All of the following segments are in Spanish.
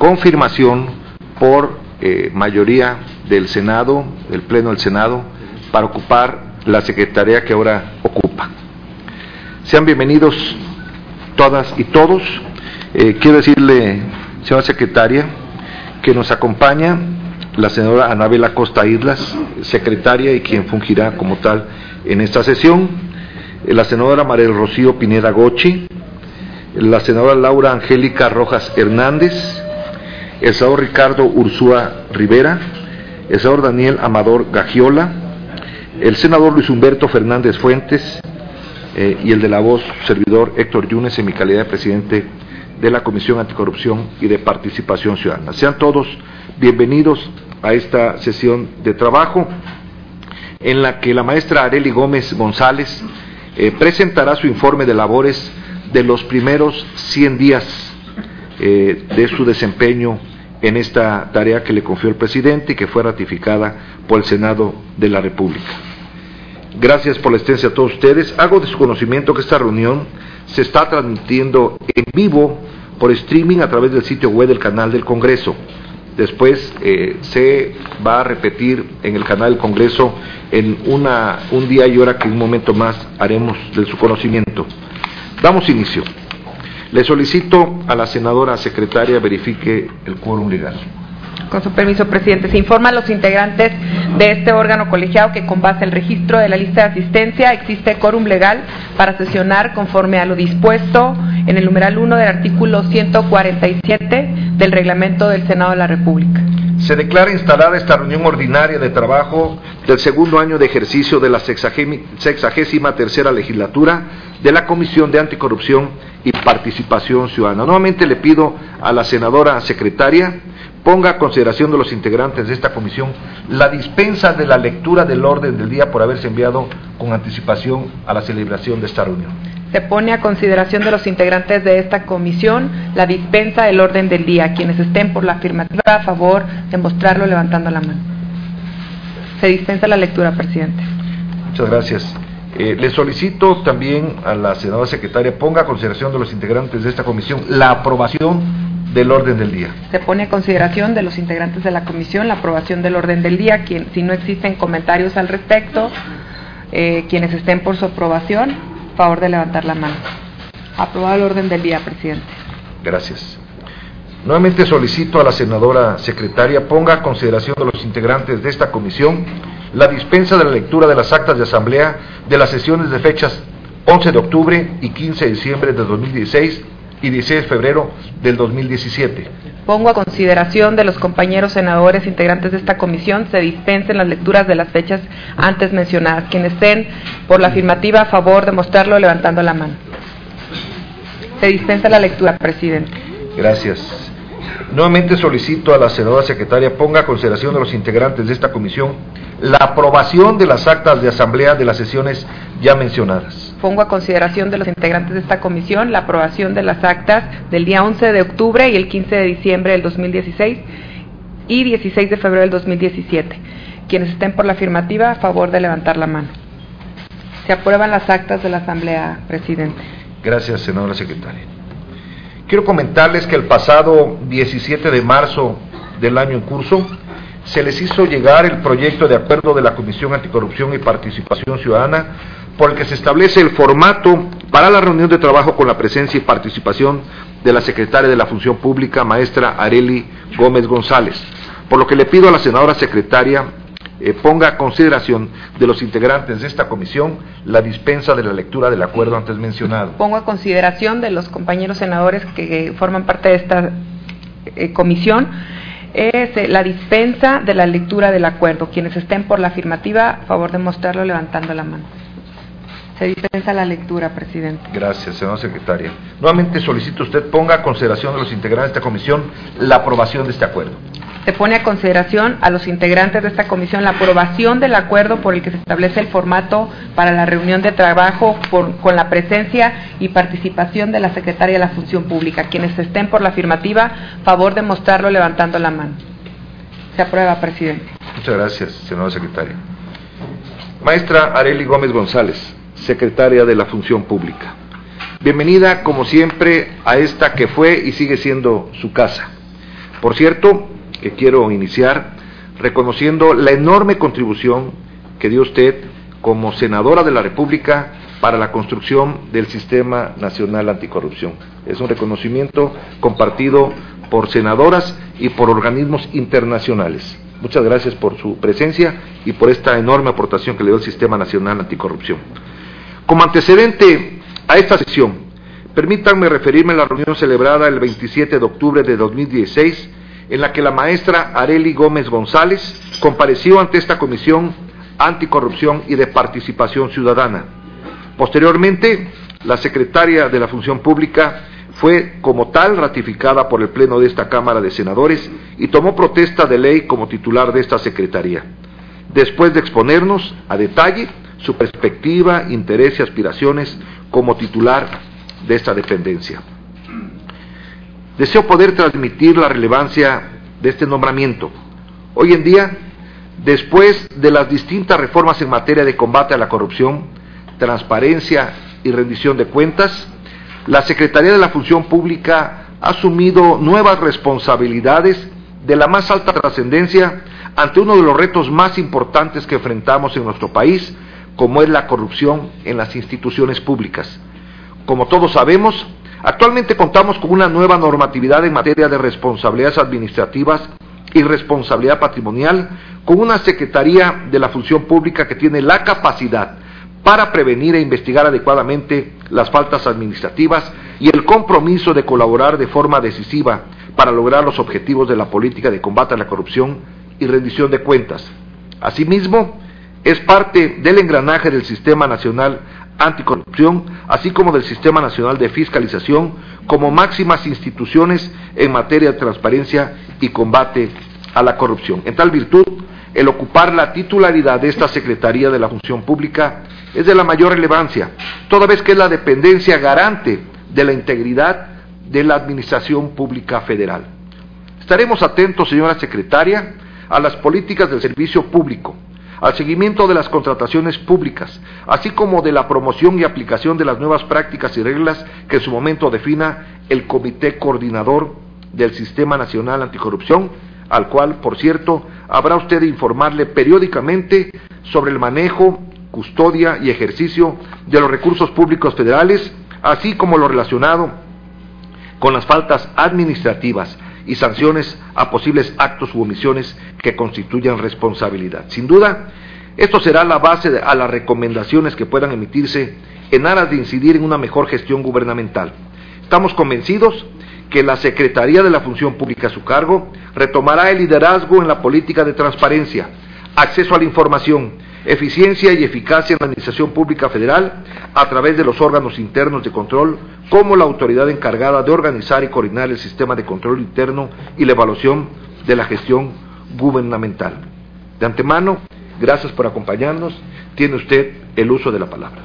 confirmación por mayoría del Senado, del Pleno del Senado, para ocupar la secretaría que ahora ocupa. Sean bienvenidos todas y todos. Quiero decirle, señora secretaria, que nos acompaña la senadora Anabela Costa Islas, secretaria y quien fungirá como tal en esta sesión, la senadora María del Rocío Pineda Gochi, la senadora Laura Angélica Rojas Hernández, el senador Ricardo Ursúa Rivera, el senador Daniel Amador Gagiola, el senador Luis Humberto Fernández Fuentes y el de la voz, servidor Héctor Yunes, en mi calidad de presidente de la Comisión Anticorrupción y de Participación Ciudadana. Sean todos bienvenidos a esta sesión de trabajo en la que la maestra Arely Gómez González presentará su informe de labores de los primeros 100 días de su desempeño en esta tarea que le confió el presidente y que fue ratificada por el Senado de la República. Gracias por la asistencia a todos ustedes. Hago de su conocimiento que esta reunión se está transmitiendo en vivo por streaming a través del sitio web del canal del Congreso. Después se va a repetir en el canal del Congreso en un día y hora que un momento más haremos de su conocimiento. Damos inicio. Le solicito a la senadora secretaria verifique el quórum legal. Con su permiso, presidente. Se informa a los integrantes de este órgano colegiado que con base al registro de la lista de asistencia existe quórum legal para sesionar conforme a lo dispuesto en el numeral 1 del artículo 147 del reglamento del Senado de la República. Se declara instalada esta reunión ordinaria de trabajo del segundo año de ejercicio de la 63ª legislatura de la Comisión de Anticorrupción y Participación Ciudadana. Nuevamente le pido a la senadora secretaria ponga a consideración de los integrantes de esta comisión la dispensa de la lectura del orden del día por haberse enviado con anticipación a la celebración de esta reunión. Se pone a consideración de los integrantes de esta comisión la dispensa del orden del día. Quienes estén por la afirmativa, a favor de mostrarlo levantando la mano. Se dispensa la lectura, presidente. Muchas gracias. Le solicito también a la senadora secretaria ponga a consideración de los integrantes de esta comisión la aprobación del orden del día. Se pone a consideración de los integrantes de la comisión la aprobación del orden del día. Si no existen comentarios al respecto, quienes estén por su aprobación, favor de levantar la mano. Aprobado el orden del día, presidente. Gracias. Nuevamente solicito a la senadora secretaria ponga a consideración de los integrantes de esta comisión la dispensa de la lectura de las actas de asamblea de las sesiones de fechas 11 de octubre y 15 de diciembre de 2016 y 16 de febrero del 2017. Pongo a consideración de los compañeros senadores integrantes de esta comisión se dispensen las lecturas de las fechas antes mencionadas. Quienes estén por la afirmativa, a favor de mostrarlo levantando la mano. Se dispensa la lectura, presidente. Gracias. Nuevamente solicito a la senadora secretaria ponga a consideración de los integrantes de esta comisión la aprobación de las actas de asamblea de las sesiones ya mencionadas. Pongo a consideración de los integrantes de esta comisión la aprobación de las actas del día 11 de octubre y el 15 de diciembre del 2016 y 16 de febrero del 2017. Quienes estén por la afirmativa, a favor de levantar la mano. Se aprueban las actas de la asamblea, presidente. Gracias, senadora secretaria. Quiero comentarles que el pasado 17 de marzo del año en curso se les hizo llegar el proyecto de acuerdo de la Comisión Anticorrupción y Participación Ciudadana por el que se establece el formato para la reunión de trabajo con la presencia y participación de la secretaria de la Función Pública, maestra Arely Gómez González, por lo que le pido a la senadora secretaria ponga a consideración de los integrantes de esta comisión la dispensa de la lectura del acuerdo antes mencionado. Pongo a consideración de los compañeros senadores que forman parte de esta comisión la dispensa de la lectura del acuerdo. Quienes estén por la afirmativa, a favor de mostrarlo levantando la mano. Se dispensa la lectura, presidente. Gracias, senadora secretaria. Nuevamente solicito usted ponga a consideración de los integrantes de esta comisión la aprobación de este acuerdo. Se pone a consideración a los integrantes de esta comisión la aprobación del acuerdo por el que se establece el formato para la reunión de trabajo con la presencia y participación de la secretaria de la Función Pública. Quienes estén por la afirmativa, favor de mostrarlo levantando la mano. Se aprueba, presidente. Muchas gracias, senadora secretaria. Maestra Arely Gómez González, secretaria de la Función Pública. Bienvenida, como siempre, a esta que fue y sigue siendo su casa. Por cierto, que quiero iniciar reconociendo la enorme contribución que dio usted como senadora de la República para la construcción del Sistema Nacional Anticorrupción. Es un reconocimiento compartido por senadoras y por organismos internacionales. Muchas gracias por su presencia y por esta enorme aportación que le dio el Sistema Nacional Anticorrupción. Como antecedente a esta sesión, permítanme referirme a la reunión celebrada el 27 de octubre de 2016, en la que la maestra Arely Gómez González compareció ante esta Comisión Anticorrupción y de Participación Ciudadana. Posteriormente, la secretaria de la Función Pública fue como tal ratificada por el Pleno de esta Cámara de Senadores y tomó protesta de ley como titular de esta secretaría, después de exponernos a detalle su perspectiva, interés y aspiraciones como titular de esta dependencia. Deseo poder transmitir la relevancia de este nombramiento. Hoy en día, después de las distintas reformas en materia de combate a la corrupción, transparencia y rendición de cuentas, la Secretaría de la Función Pública ha asumido nuevas responsabilidades de la más alta trascendencia ante uno de los retos más importantes que enfrentamos en nuestro país, como es la corrupción en las instituciones públicas. Como todos sabemos, actualmente contamos con una nueva normatividad en materia de responsabilidades administrativas y responsabilidad patrimonial, con una Secretaría de la Función Pública que tiene la capacidad para prevenir e investigar adecuadamente las faltas administrativas y el compromiso de colaborar de forma decisiva para lograr los objetivos de la política de combate a la corrupción y rendición de cuentas. Asimismo, es parte del engranaje del Sistema Nacional Anticorrupción, así como del Sistema Nacional de Fiscalización, como máximas instituciones en materia de transparencia y combate a la corrupción. En tal virtud, el ocupar la titularidad de esta Secretaría de la Función Pública es de la mayor relevancia, toda vez que es la dependencia garante de la integridad de la Administración Pública Federal. Estaremos atentos, señora Secretaria, a las políticas del servicio público, al seguimiento de las contrataciones públicas, así como de la promoción y aplicación de las nuevas prácticas y reglas que en su momento defina el Comité Coordinador del Sistema Nacional Anticorrupción, al cual, por cierto, habrá usted de informarle periódicamente sobre el manejo, custodia y ejercicio de los recursos públicos federales, así como lo relacionado con las faltas administrativas y sanciones a posibles actos u omisiones que constituyan responsabilidad. Sin duda, esto será la base a las recomendaciones que puedan emitirse en aras de incidir en una mejor gestión gubernamental. Estamos convencidos que la Secretaría de la Función Pública a su cargo retomará el liderazgo en la política de transparencia, acceso a la información, eficiencia y eficacia en la Administración Pública Federal a través de los órganos internos de control, como la autoridad encargada de organizar y coordinar el sistema de control interno y la evaluación de la gestión gubernamental. De antemano, gracias por acompañarnos. Tiene usted el uso de la palabra.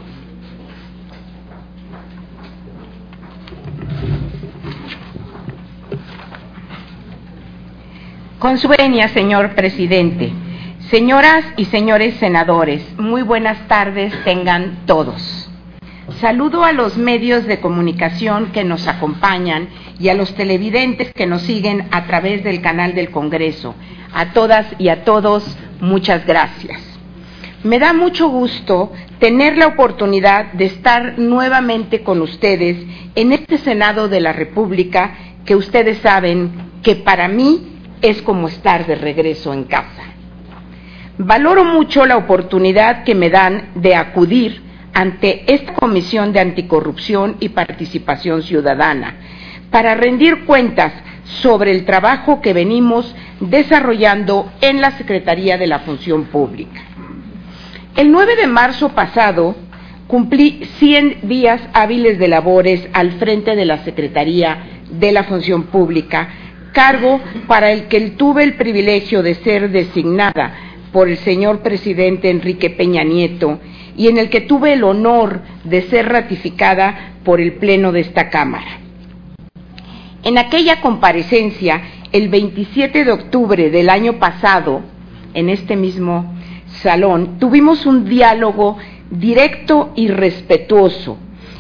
Con su venia, señor presidente, señoras y señores senadores, muy buenas tardes tengan todos. Saludo a los medios de comunicación que nos acompañan y a los televidentes que nos siguen a través del canal del Congreso. A todas y a todos, muchas gracias. Me da mucho gusto tener la oportunidad de estar nuevamente con ustedes en este Senado de la República, que ustedes saben que para mí es como estar de regreso en casa. Valoro mucho la oportunidad que me dan de acudir ante esta Comisión de Anticorrupción y Participación Ciudadana para rendir cuentas sobre el trabajo que venimos desarrollando en la Secretaría de la Función Pública. El 9 de marzo pasado cumplí 100 días hábiles de labores al frente de la Secretaría de la Función Pública, cargo para el que tuve el privilegio de ser designada por el señor presidente Enrique Peña Nieto y en el que tuve el honor de ser ratificada por el Pleno de esta Cámara. En aquella comparecencia, el 27 de octubre del año pasado, en este mismo salón, tuvimos un diálogo directo y respetuoso,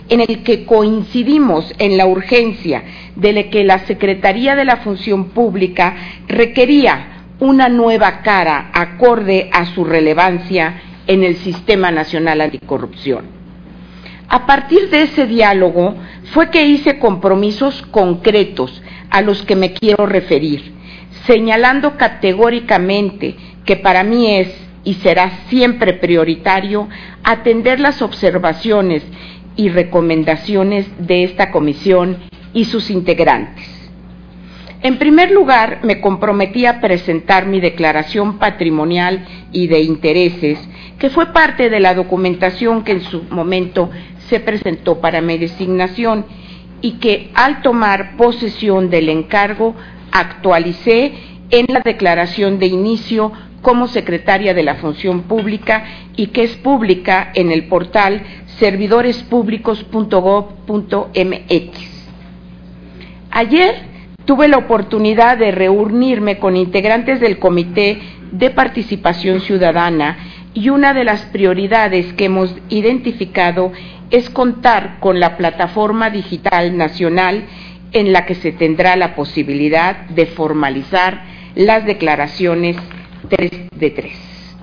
en el que coincidimos en la urgencia de que la Secretaría de la Función Pública requería una nueva cara acorde a su relevancia en el Sistema Nacional Anticorrupción. A partir de ese diálogo fue que hice compromisos concretos a los que me quiero referir, señalando categóricamente que para mí es y será siempre prioritario atender las observaciones y recomendaciones de esta comisión y sus integrantes. En primer lugar, me comprometí a presentar mi declaración patrimonial y de intereses, que fue parte de la documentación que en su momento se presentó para mi designación y que al tomar posesión del encargo actualicé en la declaración de inicio como secretaria de la Función Pública y que es pública en el portal servidorespublicos.gov.mx. Ayer tuve la oportunidad de reunirme con integrantes del Comité de Participación Ciudadana y una de las prioridades que hemos identificado es contar con la plataforma digital nacional en la que se tendrá la posibilidad de formalizar las declaraciones 3 de 3.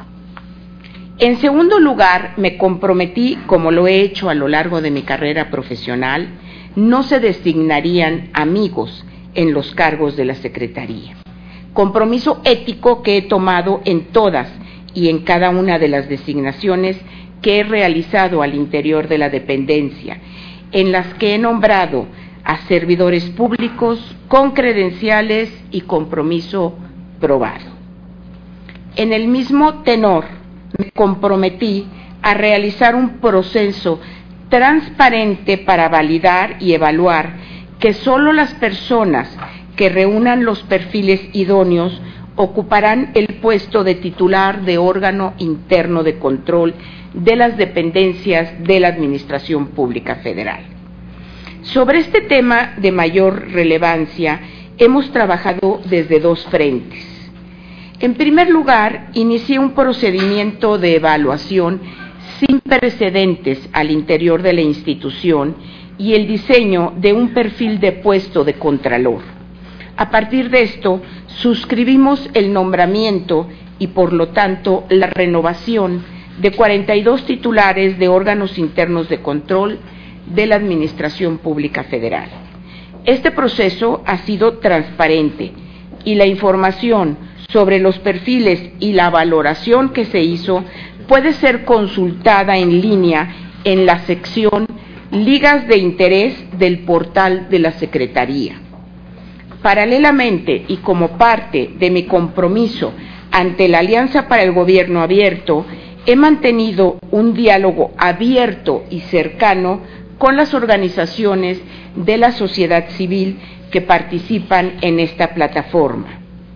En segundo lugar, me comprometí, como lo he hecho a lo largo de mi carrera profesional, no se designarían amigos en los cargos de la Secretaría. Compromiso ético que he tomado en todas y en cada una de las designaciones que he realizado al interior de la dependencia, en las que he nombrado a servidores públicos con credenciales y compromiso probado. En el mismo tenor, me comprometí a realizar un proceso transparente para validar y evaluar que solo las personas que reúnan los perfiles idóneos ocuparán el puesto de titular de órgano interno de control de las dependencias de la Administración Pública Federal. Sobre este tema de mayor relevancia, hemos trabajado desde dos frentes. En primer lugar, inicié un procedimiento de evaluación sin precedentes al interior de la institución y el diseño de un perfil de puesto de contralor. A partir de esto, suscribimos el nombramiento y, por lo tanto, la renovación de 42 titulares de órganos internos de control de la Administración Pública Federal. Este proceso ha sido transparente y la información sobre los perfiles y la valoración que se hizo puede ser consultada en línea en la sección Ligas de Interés del portal de la Secretaría. Paralelamente y como parte de mi compromiso ante la Alianza para el Gobierno Abierto, he mantenido un diálogo abierto y cercano con las organizaciones de la sociedad civil que participan en esta plataforma.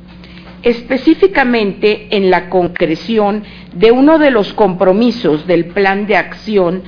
Específicamente en la concreción de uno de los compromisos del Plan de Acción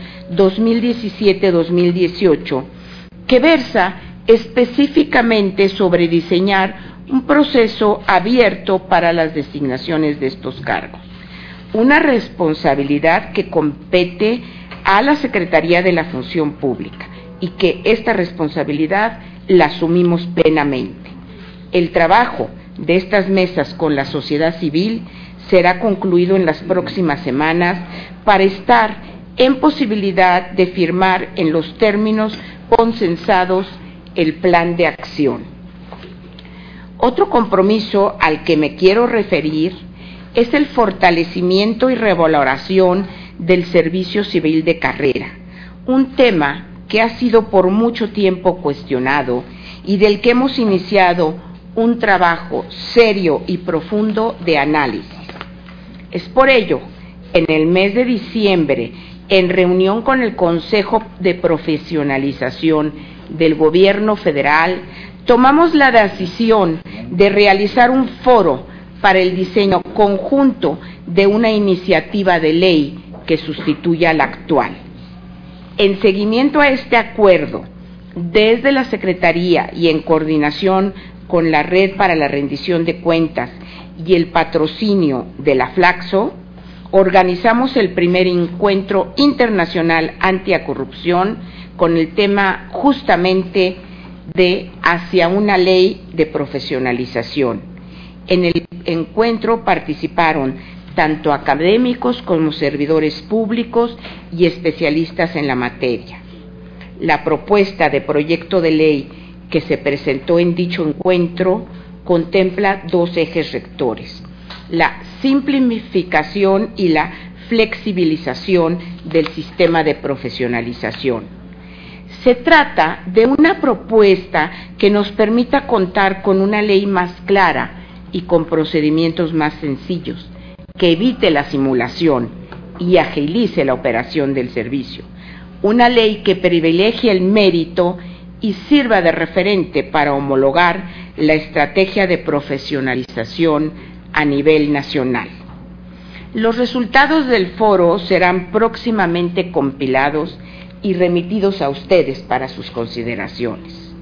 2017-2018, que versa específicamente sobre diseñar un proceso abierto para las designaciones de estos cargos, una responsabilidad que compete a la Secretaría de la Función Pública y que esta responsabilidad la asumimos plenamente. El trabajo de estas mesas con la sociedad civil será concluido en las próximas semanas para estar en posibilidad de firmar en los términos consensados el plan de acción. Otro compromiso al que me quiero referir es el fortalecimiento y revaloración del servicio civil de carrera, un tema que ha sido por mucho tiempo cuestionado y del que hemos iniciado un trabajo serio y profundo de análisis. Es por ello, en el mes de diciembre, en reunión con el Consejo de Profesionalización del Gobierno Federal, tomamos la decisión de realizar un foro para el diseño conjunto de una iniciativa de ley que sustituya la actual. En seguimiento a este acuerdo, desde la Secretaría y en coordinación con la Red para la Rendición de Cuentas y el patrocinio de la Flaxo, organizamos el primer encuentro internacional anticorrupción con el tema justamente de hacia una ley de profesionalización. En el encuentro participaron tanto académicos como servidores públicos y especialistas en la materia. La propuesta de proyecto de ley que se presentó en dicho encuentro contempla dos ejes rectores: la simplificación y la flexibilización del sistema de profesionalización. Se trata de una propuesta que nos permita contar con una ley más clara y con procedimientos más sencillos, que evite la simulación y agilice la operación del servicio. Una ley que privilegie el mérito y sirva de referente para homologar la estrategia de profesionalización a nivel nacional. Los resultados del foro serán próximamente compilados y remitidos a ustedes para sus consideraciones.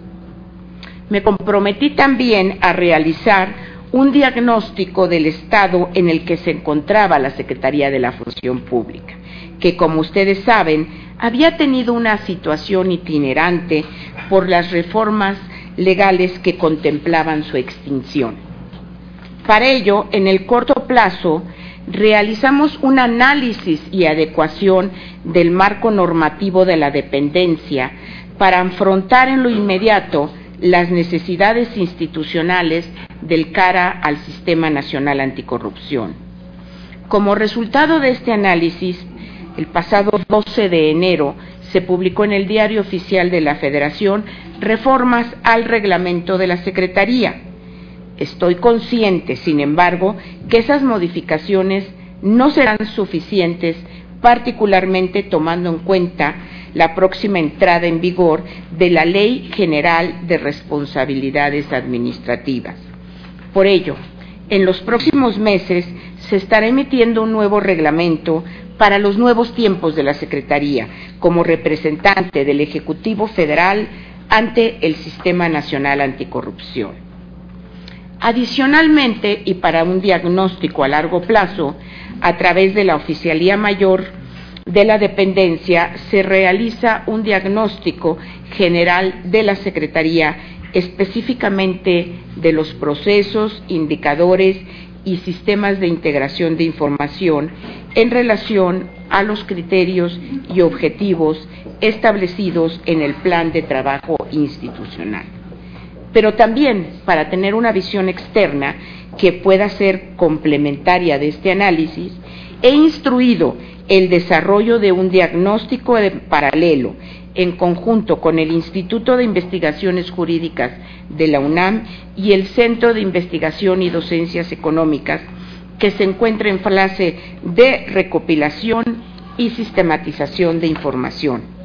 Me comprometí también a realizar un diagnóstico del estado en el que se encontraba la Secretaría de la Función Pública, que, como ustedes saben, había tenido una situación itinerante por las reformas legales que contemplaban su extinción. Para ello, en el corto plazo, realizamos un análisis y adecuación del marco normativo de la dependencia para afrontar en lo inmediato las necesidades institucionales del cara al Sistema Nacional Anticorrupción. Como resultado de este análisis, el pasado 12 de enero se publicó en el Diario Oficial de la Federación reformas al reglamento de la Secretaría. Estoy consciente, sin embargo, que esas modificaciones no serán suficientes, particularmente tomando en cuenta la próxima entrada en vigor de la Ley General de Responsabilidades Administrativas. Por ello, en los próximos meses se estará emitiendo un nuevo reglamento para los nuevos tiempos de la Secretaría, como representante del Ejecutivo Federal ante el Sistema Nacional Anticorrupción. Adicionalmente, y para un diagnóstico a largo plazo, a través de la Oficialía Mayor de la Dependencia, se realiza un diagnóstico general de la Secretaría, específicamente de los procesos, indicadores y sistemas de integración de información en relación a los criterios y objetivos establecidos en el Plan de Trabajo Institucional. Pero también para tener una visión externa que pueda ser complementaria de este análisis, he instruido el desarrollo de un diagnóstico paralelo en conjunto con el Instituto de Investigaciones Jurídicas de la UNAM y el Centro de Investigación y Docencias Económicas, que se encuentra en fase de recopilación y sistematización de información.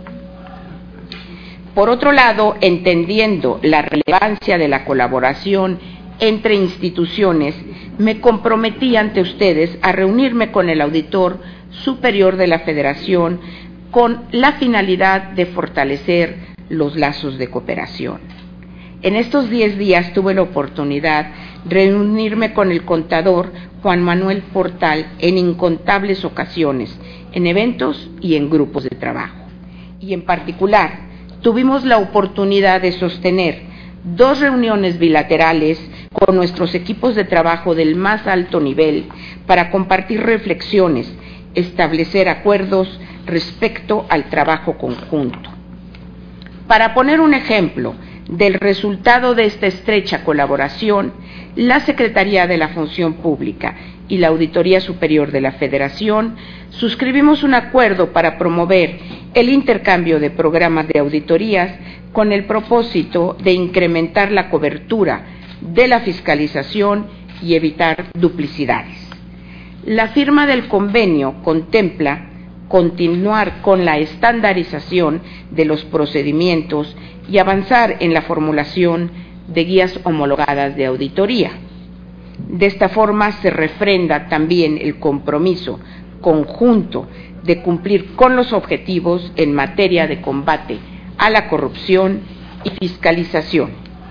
Por otro lado, entendiendo la relevancia de la colaboración entre instituciones, me comprometí ante ustedes a reunirme con el Auditor Superior de la Federación con la finalidad de fortalecer los lazos de cooperación. En estos 10 días tuve la oportunidad de reunirme con el contador Juan Manuel Portal en incontables ocasiones, en eventos y en grupos de trabajo. Y en particular, tuvimos la oportunidad de sostener 2 reuniones bilaterales con nuestros equipos de trabajo del más alto nivel para compartir reflexiones, establecer acuerdos respecto al trabajo conjunto. Para poner un ejemplo del resultado de esta estrecha colaboración, la Secretaría de la Función Pública y la Auditoría Superior de la Federación suscribimos un acuerdo para promover el intercambio de programas de auditorías con el propósito de incrementar la cobertura de la fiscalización y evitar duplicidades. La firma del convenio contempla continuar con la estandarización de los procedimientos y avanzar en la formulación de guías homologadas de auditoría. De esta forma se refrenda también el compromiso conjunto de cumplir con los objetivos en materia de combate a la corrupción y fiscalización.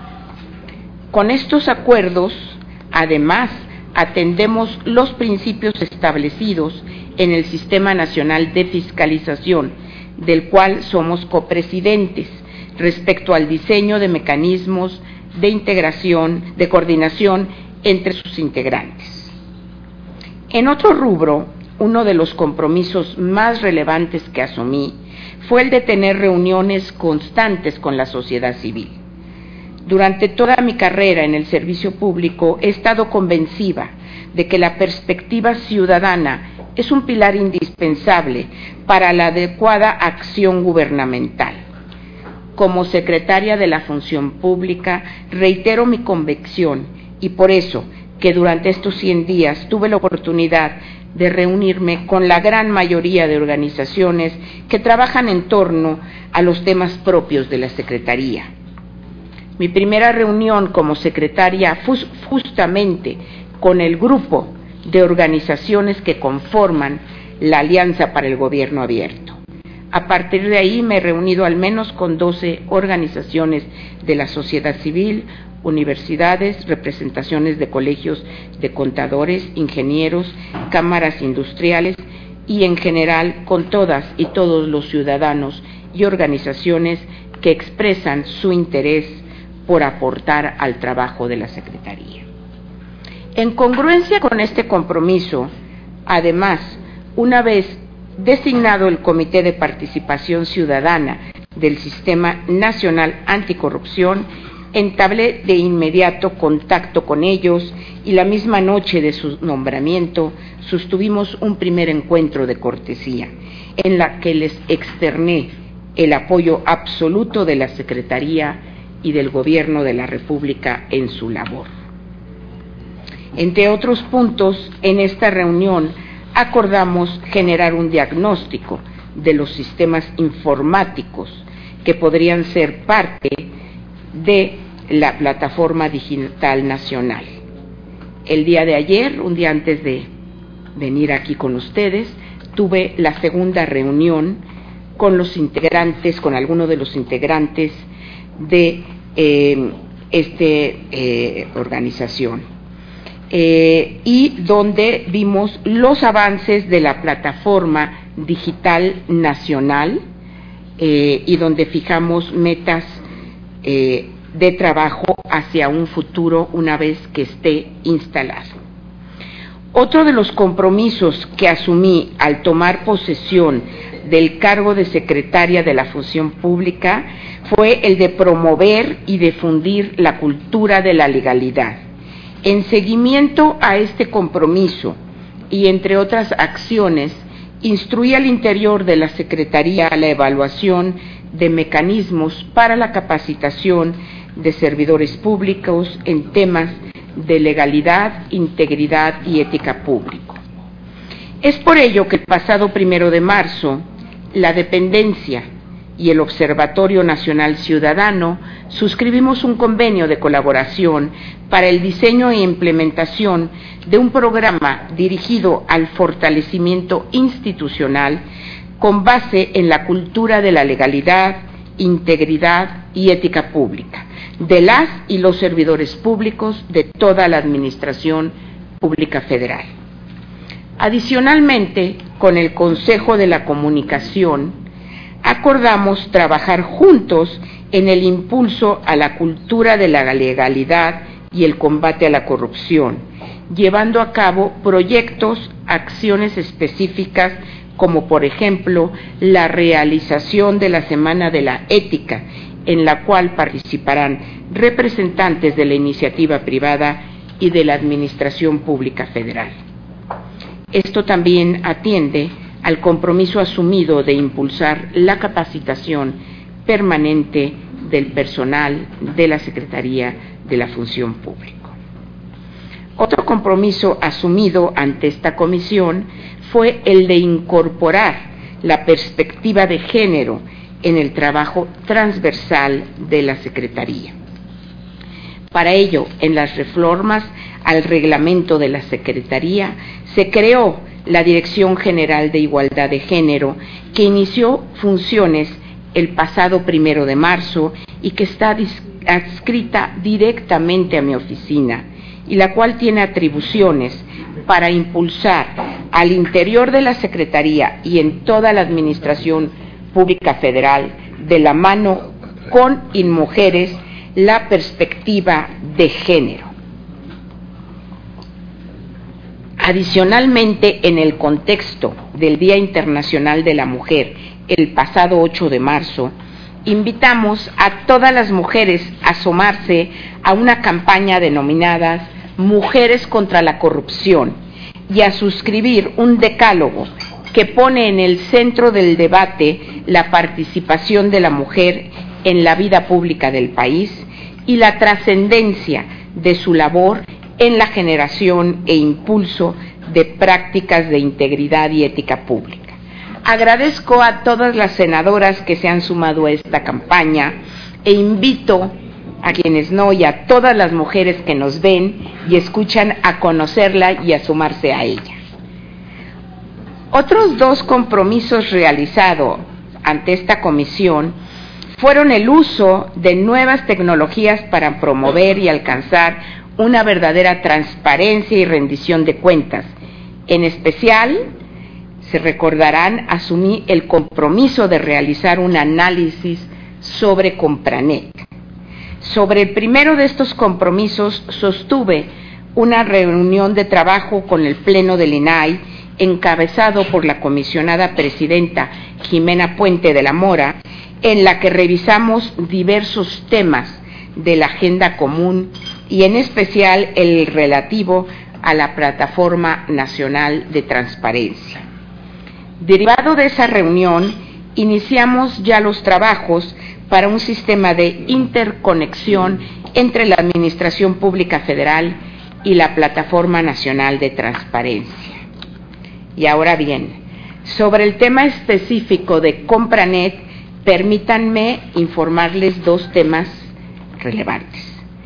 Con estos acuerdos, además, atendemos los principios establecidos en el Sistema Nacional de Fiscalización, del cual somos copresidentes, respecto al diseño de mecanismos de integración, de coordinación entre sus integrantes. En otro rubro, uno de los compromisos más relevantes que asumí fue el de tener reuniones constantes con la sociedad civil. Durante toda mi carrera en el servicio público he estado convencida de que la perspectiva ciudadana es un pilar indispensable para la adecuada acción gubernamental. Como secretaria de la Función Pública, reitero mi convicción y por eso que durante estos 100 días tuve la oportunidad de reunirme con la gran mayoría de organizaciones que trabajan en torno a los temas propios de la Secretaría. Mi primera reunión como secretaria fue justamente con el grupo de organizaciones que conforman la Alianza para el Gobierno Abierto. A partir de ahí me he reunido al menos con 12 organizaciones de la sociedad civil, universidades, representaciones de colegios de contadores, ingenieros, cámaras industriales y en general con todas y todos los ciudadanos y organizaciones que expresan su interés por aportar al trabajo de la Secretaría. En congruencia con este compromiso, además, una vez designado el Comité de Participación Ciudadana del Sistema Nacional Anticorrupción, entablé de inmediato contacto con ellos y la misma noche de su nombramiento sostuvimos un primer encuentro de cortesía, en la que les externé el apoyo absoluto de la Secretaría y del Gobierno de la República en su labor. Entre otros puntos, en esta reunión acordamos generar un diagnóstico de los sistemas informáticos que podrían ser parte de la Plataforma Digital Nacional. El día de ayer, un día antes de venir aquí con ustedes, tuve la segunda reunión con los integrantes, con algunos de los integrantes de esta organización. Y donde vimos los avances de la Plataforma Digital Nacional y donde fijamos metas de trabajo hacia un futuro una vez que esté instalado. Otro de los compromisos que asumí al tomar posesión del cargo de secretaria de la Función Pública fue el de promover y difundir la cultura de la legalidad. En seguimiento a este compromiso y entre otras acciones, instruí al interior de la Secretaría la evaluación de mecanismos para la capacitación de servidores públicos en temas de legalidad, integridad y ética pública. Es por ello que el pasado 1 de marzo, la dependencia y el Observatorio Nacional Ciudadano suscribimos un convenio de colaboración para el diseño e implementación de un programa dirigido al fortalecimiento institucional con base en la cultura de la legalidad, integridad y ética pública de las y los servidores públicos de toda la Administración Pública Federal. Adicionalmente, con el Consejo de la Comunicación, acordamos trabajar juntos en el impulso a la cultura de la legalidad y el combate a la corrupción, llevando a cabo proyectos, acciones específicas como por ejemplo la realización de la Semana de la Ética, en la cual participarán representantes de la iniciativa privada y de la Administración Pública Federal. Esto también atiende al compromiso asumido de impulsar la capacitación permanente del personal de la Secretaría de la Función Pública. Otro compromiso asumido ante esta comisión fue el de incorporar la perspectiva de género en el trabajo transversal de la Secretaría. Para ello, en las reformas al reglamento de la Secretaría, se creó la Dirección General de Igualdad de Género, que inició funciones el pasado 1 de marzo y que está adscrita directamente a mi oficina, y la cual tiene atribuciones para impulsar al interior de la Secretaría y en toda la Administración Pública Federal, de la mano con InMujeres, la perspectiva de género. Adicionalmente, en el contexto del Día Internacional de la Mujer, el pasado 8 de marzo, invitamos a todas las mujeres a sumarse a una campaña denominada Mujeres contra la Corrupción y a suscribir un decálogo que pone en el centro del debate la participación de la mujer en la vida pública del país y la trascendencia de su labor en la generación e impulso de prácticas de integridad y ética pública. Agradezco a todas las senadoras que se han sumado a esta campaña e invito a quienes no y a todas las mujeres que nos ven y escuchan a conocerla y a sumarse a ella. Otros 2 compromisos realizados ante esta comisión fueron el uso de nuevas tecnologías para promover y alcanzar una verdadera transparencia y rendición de cuentas. En especial, se recordarán, asumí el compromiso de realizar un análisis sobre Compranet. Sobre el primero de estos compromisos, sostuve una reunión de trabajo con el Pleno del INAI, encabezado por la comisionada presidenta Jimena Puente de la Mora, en la que revisamos diversos temas de la agenda común y en especial el relativo a la Plataforma Nacional de Transparencia. Derivado de esa reunión, iniciamos ya los trabajos para un sistema de interconexión entre la Administración Pública Federal y la Plataforma Nacional de Transparencia. Y ahora bien, sobre el tema específico de Compranet, permítanme informarles 2 temas relevantes.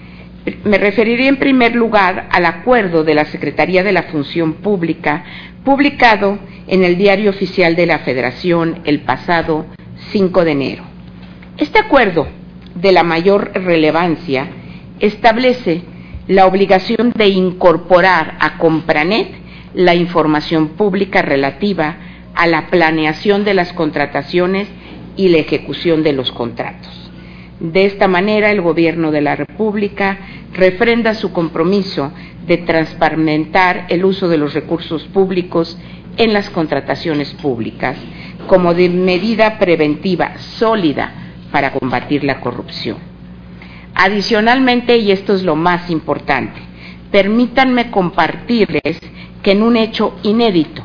Me referiré en primer lugar al acuerdo de la Secretaría de la Función Pública, publicado en el Diario Oficial de la Federación el pasado 5 de enero. Este acuerdo, de la mayor relevancia, establece la obligación de incorporar a Compranet la información pública relativa a la planeación de las contrataciones y la ejecución de los contratos. De esta manera, el Gobierno de la República refrenda su compromiso de transparentar el uso de los recursos públicos en las contrataciones públicas como de medida preventiva sólida para combatir la corrupción. Adicionalmente, y esto es lo más importante, permítanme compartirles que en un hecho inédito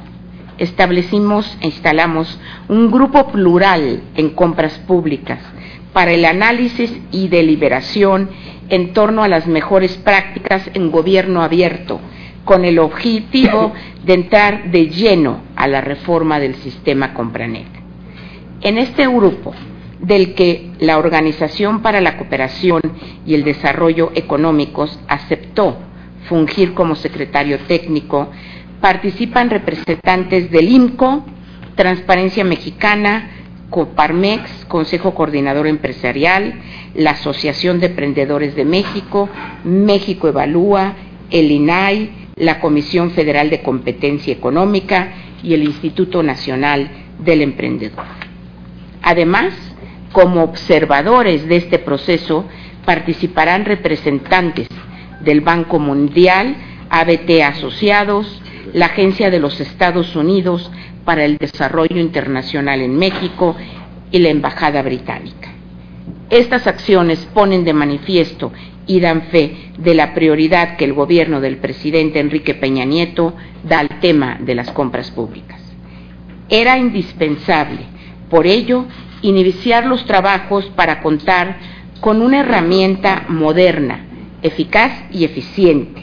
instalamos un grupo plural en compras públicas para el análisis y deliberación en torno a las mejores prácticas en gobierno abierto, con el objetivo de entrar de lleno a la reforma del sistema Compranet. En este grupo, del que la Organización para la Cooperación y el Desarrollo Económicos aceptó fungir como secretario técnico, participan representantes del IMCO, Transparencia Mexicana, Coparmex, Consejo Coordinador Empresarial, la Asociación de Emprendedores de México, México Evalúa, el INAI, la Comisión Federal de Competencia Económica y el Instituto Nacional del Emprendedor. Además, como observadores de este proceso, participarán representantes del Banco Mundial, ABT Asociados, la Agencia de los Estados Unidos para el Desarrollo Internacional en México y la Embajada Británica. Estas acciones ponen de manifiesto y dan fe de la prioridad que el gobierno del presidente Enrique Peña Nieto da al tema de las compras públicas. Era indispensable, por ello, iniciar los trabajos para contar con una herramienta moderna, eficaz y eficiente.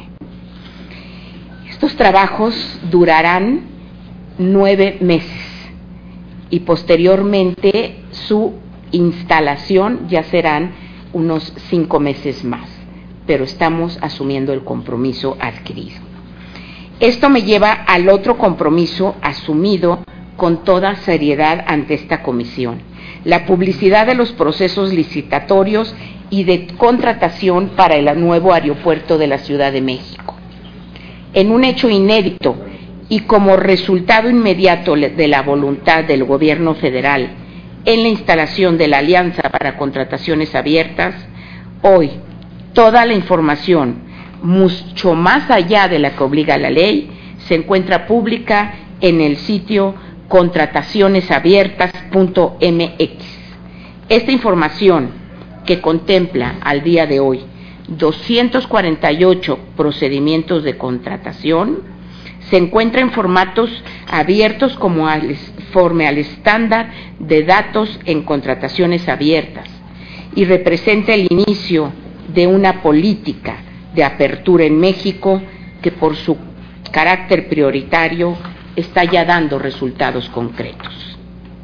Estos trabajos durarán 9 meses y posteriormente su instalación ya serán unos 5 meses más, pero estamos asumiendo el compromiso adquirido. Esto me lleva al otro compromiso asumido con toda seriedad ante esta comisión: la publicidad de los procesos licitatorios y de contratación para el nuevo aeropuerto de la Ciudad de México. En un hecho inédito y como resultado inmediato de la voluntad del gobierno federal en la instalación de la Alianza para Contrataciones Abiertas, hoy toda la información, mucho más allá de la que obliga la ley, se encuentra pública en el sitio contratacionesabiertas.mx. Esta información, que contempla al día de hoy 248 procedimientos de contratación, se encuentra en formatos abiertos conforme al estándar de datos en contrataciones abiertas y representa el inicio de una política de apertura en México que por su carácter prioritario está ya dando resultados concretos.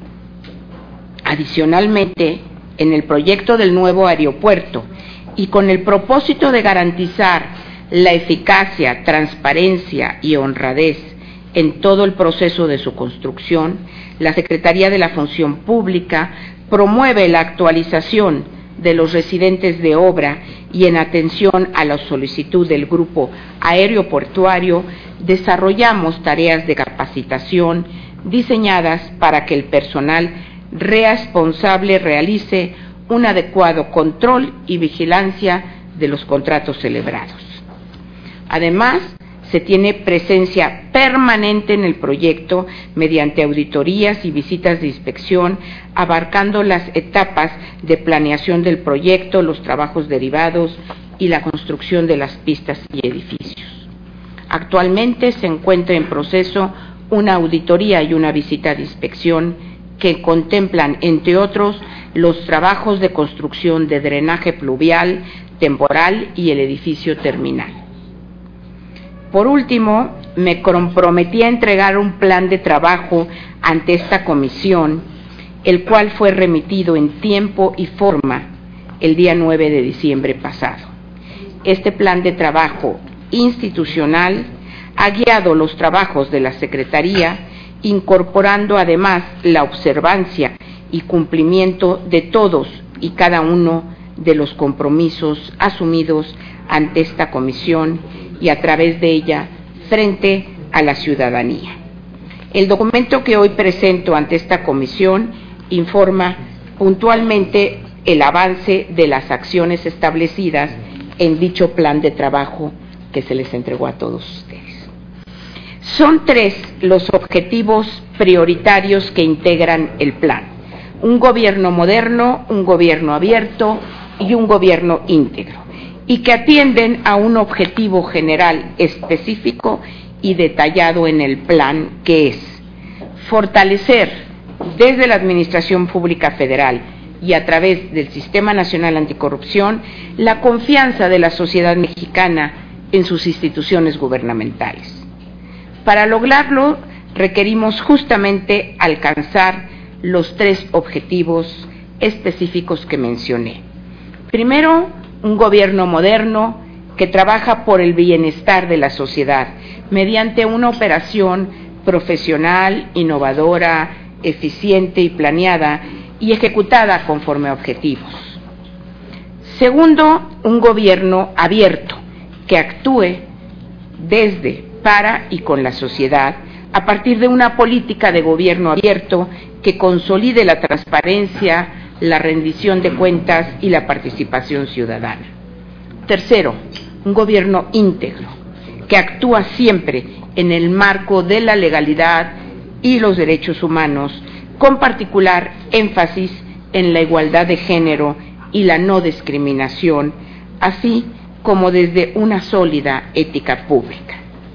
Adicionalmente, en el proyecto del nuevo aeropuerto y con el propósito de garantizar la eficacia, transparencia y honradez en todo el proceso de su construcción, la Secretaría de la Función Pública promueve la actualización de los residentes de obra y en atención a la solicitud del Grupo Aeroportuario, desarrollamos tareas de capacitación diseñadas para que el personal responsable realice un adecuado control y vigilancia de los contratos celebrados. Además, se tiene presencia permanente en el proyecto mediante auditorías y visitas de inspección, abarcando las etapas de planeación del proyecto, los trabajos derivados y la construcción de las pistas y edificios. Actualmente se encuentra en proceso una auditoría y una visita de inspección que contemplan, entre otros, los trabajos de construcción de drenaje pluvial, temporal y el edificio terminal. Por último, me comprometí a entregar un plan de trabajo ante esta comisión, el cual fue remitido en tiempo y forma el día 9 de diciembre pasado. Este plan de trabajo institucional ha guiado los trabajos de la Secretaría, incorporando además la observancia y cumplimiento de todos y cada uno de los compromisos asumidos ante esta comisión y a través de ella frente a la ciudadanía. El documento que hoy presento ante esta comisión informa puntualmente el avance de las acciones establecidas en dicho plan de trabajo que se les entregó a todos ustedes. Son 3 los objetivos prioritarios que integran el plan: un gobierno moderno, un gobierno abierto y un gobierno íntegro, y que atienden a un objetivo general específico y detallado en el plan, que es fortalecer desde la Administración Pública Federal y a través del Sistema Nacional Anticorrupción la confianza de la sociedad mexicana en sus instituciones gubernamentales. Para lograrlo, requerimos justamente alcanzar los 3 objetivos específicos que mencioné. Primero, un gobierno moderno que trabaja por el bienestar de la sociedad mediante una operación profesional, innovadora, eficiente y planeada y ejecutada conforme a objetivos. Segundo, un gobierno abierto que actúe desde, para y con la sociedad a partir de una política de gobierno abierto que consolide la transparencia, la rendición de cuentas y la participación ciudadana. Tercero, un gobierno íntegro que actúa siempre en el marco de la legalidad y los derechos humanos, con particular énfasis en la igualdad de género y la no discriminación, así como desde una sólida ética pública.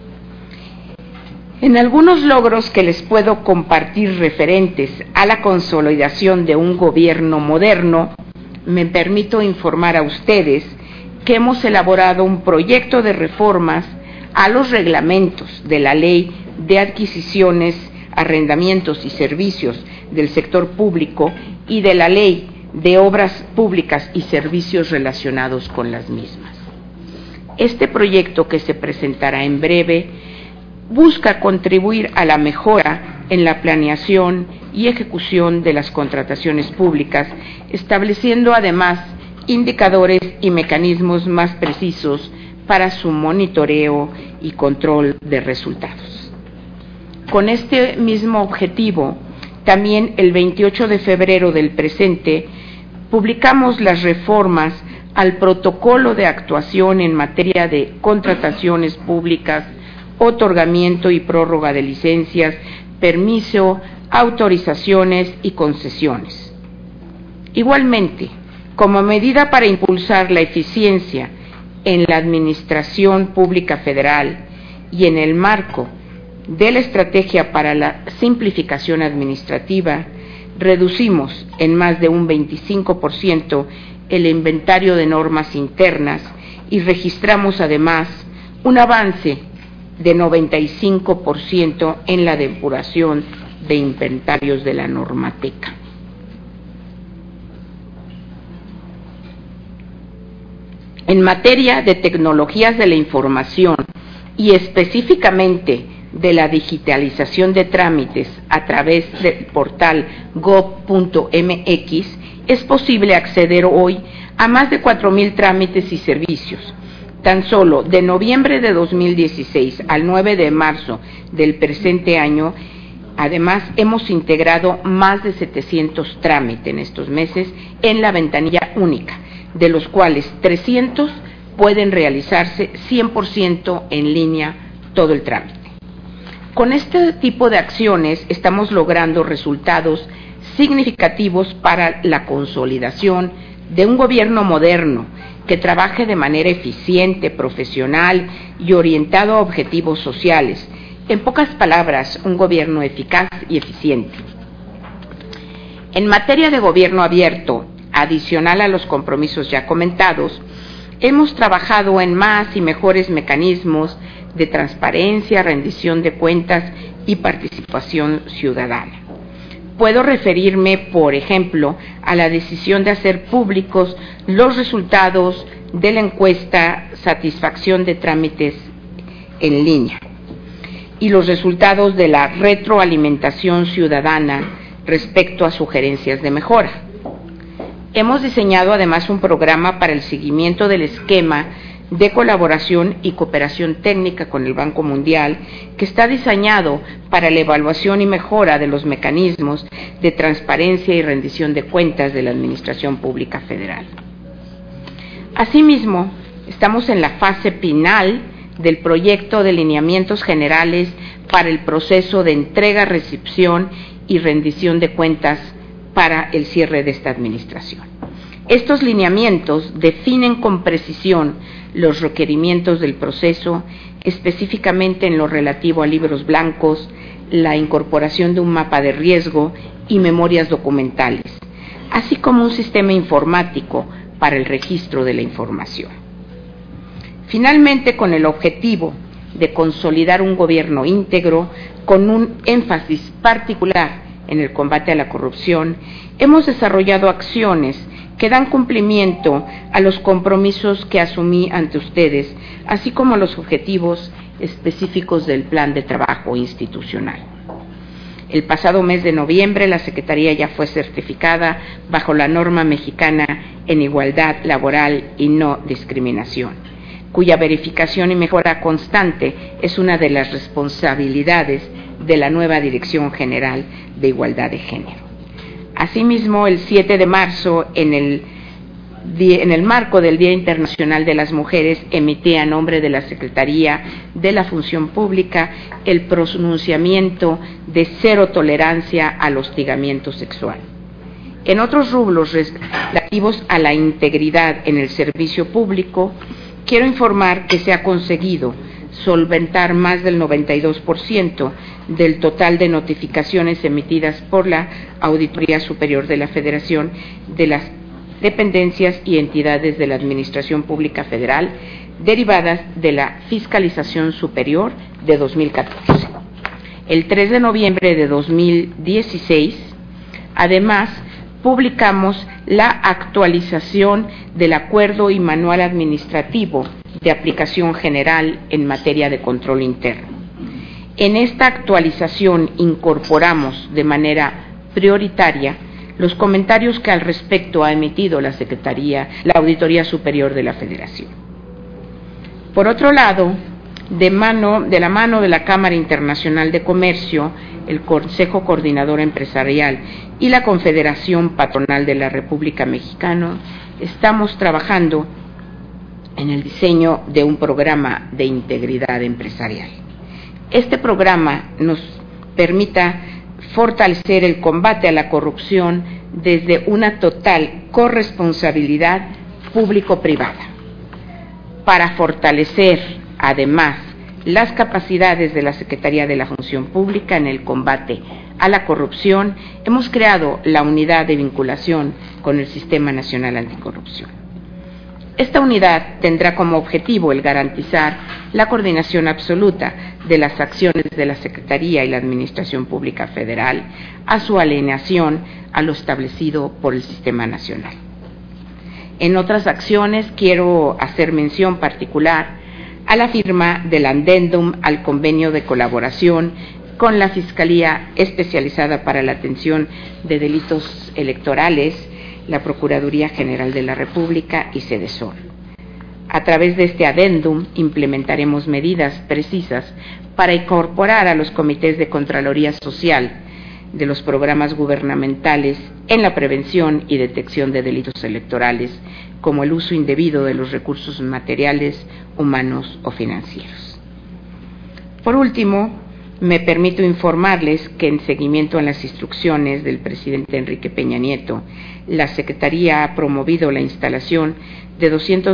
En algunos logros que les puedo compartir referentes a la consolidación de un gobierno moderno, me permito informar a ustedes que hemos elaborado un proyecto de reformas a los reglamentos de la Ley de Adquisiciones, Arrendamientos y Servicios del Sector Público y de la Ley de Obras Públicas y Servicios relacionados con las mismas. Este proyecto, que se presentará en breve, busca contribuir a la mejora en la planeación y ejecución de las contrataciones públicas, estableciendo además indicadores y mecanismos más precisos para su monitoreo y control de resultados. Con este mismo objetivo, También el 28 de febrero del presente publicamos las reformas al protocolo de actuación en materia de contrataciones públicas, otorgamiento y prórroga de licencias, permiso, autorizaciones y concesiones. Igualmente, como medida para impulsar la eficiencia en la Administración Pública Federal y en el marco de la Estrategia para la Simplificación Administrativa, reducimos en más de un 25% el inventario de normas internas y registramos además un avance de 95% en la depuración de inventarios de la Normateca. En materia de tecnologías de la información y específicamente de la digitalización de trámites a través del portal gov.mx, es posible acceder hoy a más de 4,000 trámites y servicios. Tan solo de noviembre de 2016 al 9 de marzo del presente año, además hemos integrado más de 700 trámites en estos meses en la ventanilla única, de los cuales 300 pueden realizarse 100% en línea todo el trámite. Con este tipo de acciones estamos logrando resultados significativos para la consolidación de un gobierno moderno que trabaje de manera eficiente, profesional y orientado a objetivos sociales. En pocas palabras, un gobierno eficaz y eficiente. En materia de gobierno abierto, adicional a los compromisos ya comentados, hemos trabajado en más y mejores mecanismos de transparencia, rendición de cuentas y participación ciudadana. Puedo referirme, por ejemplo, a la decisión de hacer públicos los resultados de la encuesta Satisfacción de Trámites en línea y los resultados de la retroalimentación ciudadana respecto a sugerencias de mejora. Hemos diseñado además un programa para el seguimiento del esquema de colaboración y cooperación técnica con el Banco Mundial, que está diseñado para la evaluación y mejora de los mecanismos de transparencia y rendición de cuentas de la Administración Pública Federal. Asimismo, estamos en la fase final del proyecto de lineamientos generales para el proceso de entrega, recepción y rendición de cuentas para el cierre de esta administración. Estos lineamientos definen con precisión los requerimientos del proceso, específicamente en lo relativo a libros blancos, la incorporación de un mapa de riesgo y memorias documentales, así como un sistema informático para el registro de la información. Finalmente, con el objetivo de consolidar un gobierno íntegro con un énfasis particular en el combate a la corrupción, hemos desarrollado acciones que dan cumplimiento a los compromisos que asumí ante ustedes, así como a los objetivos específicos del plan de trabajo institucional. El pasado mes de noviembre, la Secretaría ya fue certificada bajo la norma mexicana en igualdad laboral y no discriminación, cuya verificación y mejora constante es una de las responsabilidades de la nueva Dirección General de Igualdad de Género. Asimismo, el 7 de marzo, en el marco del Día Internacional de las Mujeres, emití a nombre de la Secretaría de la Función Pública el pronunciamiento de cero tolerancia al hostigamiento sexual. En otros rubros relativos a la integridad en el servicio público, quiero informar que se ha conseguido solventar más del 92% del total de notificaciones emitidas por la Auditoría Superior de la Federación de las dependencias y entidades de la Administración Pública Federal derivadas de la Fiscalización Superior de 2014. El 3 de noviembre de 2016, además, publicamos la actualización del Acuerdo y Manual Administrativo de Aplicación General en materia de control interno. En esta actualización incorporamos de manera prioritaria los comentarios que al respecto ha emitido la Auditoría Superior de la Federación. Por otro lado, de la mano de la Cámara Internacional de Comercio, el Consejo Coordinador Empresarial y la Confederación Patronal de la República Mexicana, estamos trabajando en el diseño de un programa de integridad empresarial. Este programa nos permita fortalecer el combate a la corrupción desde una total corresponsabilidad público-privada, para fortalecer, además, las capacidades de la Secretaría de la Función Pública en el combate a la corrupción. Hemos creado la unidad de vinculación con el Sistema Nacional Anticorrupción. Esta unidad tendrá como objetivo el garantizar la coordinación absoluta de las acciones de la Secretaría y la Administración Pública Federal a su alineación a lo establecido por el Sistema Nacional. En otras acciones quiero hacer mención particular a la firma del adendum al convenio de colaboración con la Fiscalía Especializada para la Atención de Delitos Electorales, la Procuraduría General de la República y Sedesol. A través de este adendum implementaremos medidas precisas para incorporar a los comités de Contraloría Social de los programas gubernamentales en la prevención y detección de delitos electorales, como el uso indebido de los recursos materiales, humanos o financieros. Por último, me permito informarles que en seguimiento a las instrucciones del presidente Enrique Peña Nieto, la Secretaría ha promovido la instalación de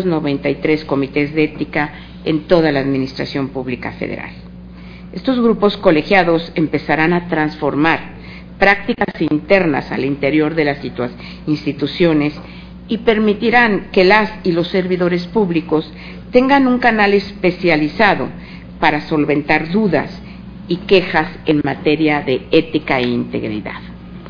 293 comités de ética en toda la Administración Pública Federal. Estos grupos colegiados empezarán a transformar prácticas internas al interior de las instituciones y permitirán que las y los servidores públicos tengan un canal especializado para solventar dudas y quejas en materia de ética e integridad.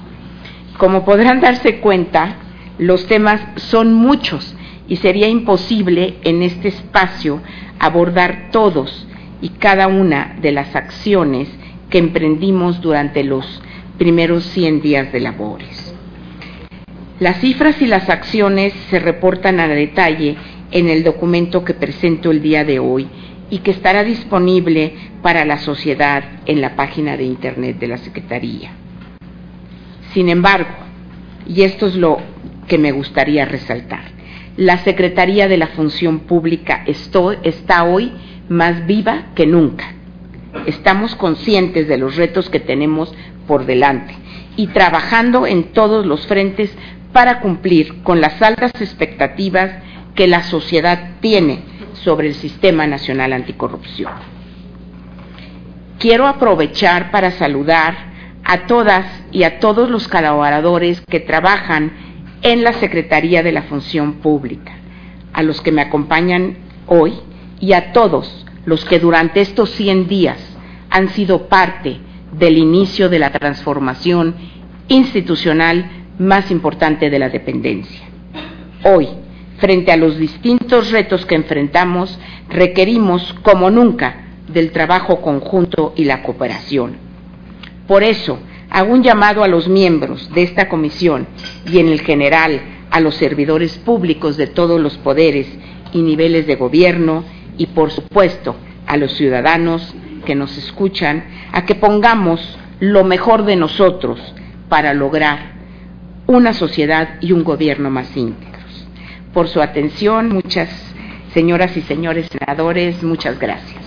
Como podrán darse cuenta, los temas son muchos y sería imposible en este espacio abordar todos y cada una de las acciones que emprendimos durante los primeros 100 días de labores. Las cifras y las acciones se reportan a detalle en el documento que presento el día de hoy y que estará disponible para la sociedad en la página de Internet de la Secretaría. Sin embargo, y esto es lo que me gustaría resaltar, la Secretaría de la Función Pública está hoy más viva que nunca. Estamos conscientes de los retos que tenemos por delante y trabajando en todos los frentes para cumplir con las altas expectativas que la sociedad tiene sobre el Sistema Nacional Anticorrupción. Quiero aprovechar para saludar a todas y a todos los colaboradores que trabajan en la Secretaría de la Función Pública, a los que me acompañan hoy y a todos los que durante estos 100 días han sido parte del inicio de la transformación institucional más importante de la dependencia. Hoy, frente a los distintos retos que enfrentamos, requerimos como nunca del trabajo conjunto y la cooperación. Por eso, hago un llamado a los miembros de esta comisión y en el general a los servidores públicos de todos los poderes y niveles de gobierno y, por supuesto, a los ciudadanos que nos escuchan, a que pongamos lo mejor de nosotros para lograr una sociedad y un gobierno más íntegros. Por su atención, muchas señoras y señores senadores, muchas gracias.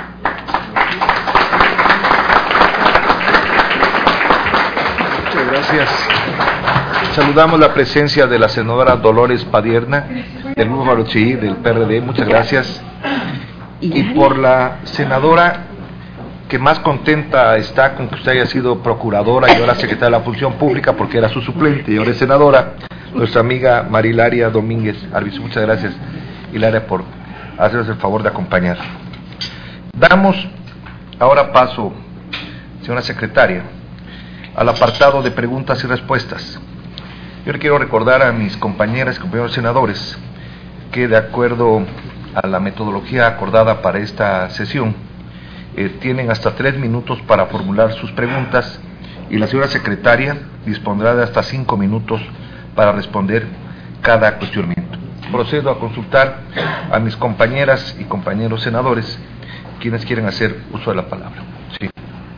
Muchas gracias. Saludamos la presencia de la senadora Dolores Padierna, del Grupo Baruchí, del PRD, muchas gracias. Y por la senadora que más contenta está con que usted haya sido procuradora y ahora secretaria de la Función Pública, porque era su suplente y ahora es senadora, nuestra amiga Marilaria Domínguez Arbizu. Muchas gracias, Hilaria, por hacernos el favor de acompañar. Damos ahora paso, señora secretaria, al apartado de preguntas y respuestas. Yo le quiero recordar a mis compañeras y compañeros senadores que, de acuerdo a la metodología acordada para esta sesión, tienen hasta 3 minutos para formular sus preguntas y la señora secretaria dispondrá de hasta 5 minutos para responder cada cuestionamiento. Procedo a consultar a mis compañeras y compañeros senadores quienes quieren hacer uso de la palabra. Sí.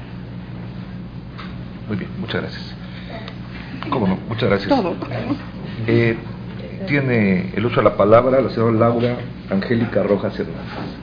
Muy bien, muchas gracias. ¿Cómo no? Muchas gracias. Todo. Tiene el uso de la palabra la señora Laura Angélica Rojas Hernández.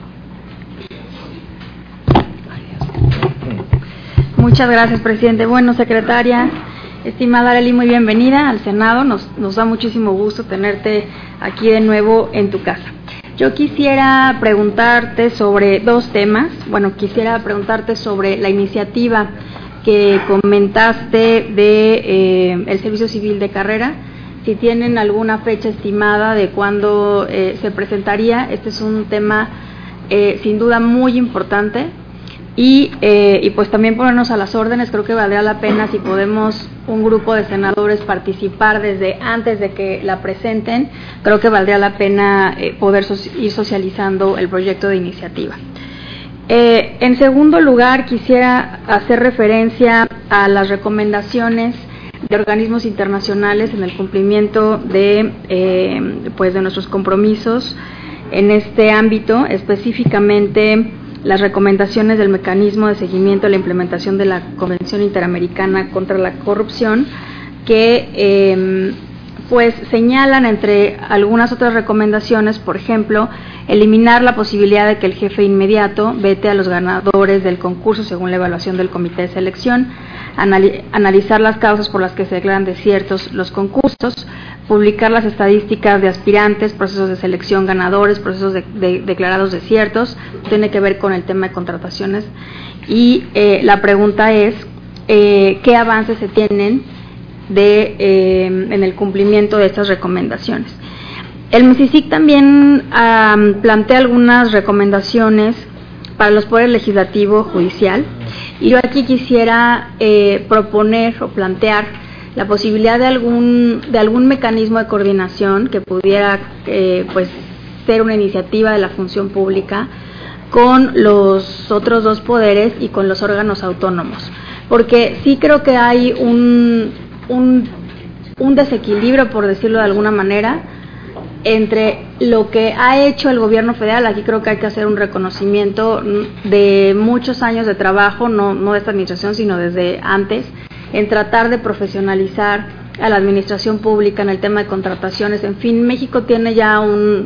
Muchas gracias, presidente. Bueno, secretaria, estimada Arely, muy bienvenida al Senado. Nos da muchísimo gusto tenerte aquí de nuevo en tu casa. Yo quisiera preguntarte sobre dos temas. Bueno, quisiera preguntarte sobre la iniciativa que comentaste de el Servicio Civil de Carrera. Si tienen alguna fecha estimada de cuándo se presentaría. Este es un tema sin duda muy importante. Y pues también ponernos a las órdenes. Creo que valdría la pena si podemos un grupo de senadores participar desde antes de que la presenten. Creo que valdría la pena poder ir socializando el proyecto de iniciativa. En segundo lugar, quisiera hacer referencia a las recomendaciones de organismos internacionales en el cumplimiento de pues de nuestros compromisos en este ámbito, específicamente las recomendaciones del mecanismo de seguimiento a la implementación de la Convención Interamericana contra la Corrupción, que pues señalan entre algunas otras recomendaciones, por ejemplo, eliminar la posibilidad de que el jefe inmediato vete a los ganadores del concurso según la evaluación del comité de selección, analizar las causas por las que se declaran desiertos los concursos, publicar las estadísticas de aspirantes, procesos de selección ganadores, procesos declarados desiertos. Tiene que ver con el tema de contrataciones. Y la pregunta es, ¿qué avances se tienen en el cumplimiento de estas recomendaciones? El MECICIC también plantea algunas recomendaciones para los poderes legislativo, judicial, y yo aquí quisiera proponer o plantear la posibilidad de algún mecanismo de coordinación que pudiera pues ser una iniciativa de la función pública con los otros dos poderes y con los órganos autónomos, porque sí creo que hay un desequilibrio, por decirlo de alguna manera, entre lo que ha hecho el gobierno federal. Aquí creo que hay que hacer un reconocimiento de muchos años de trabajo, no de esta administración, sino desde antes, en tratar de profesionalizar a la administración pública en el tema de contrataciones. En fin, México tiene ya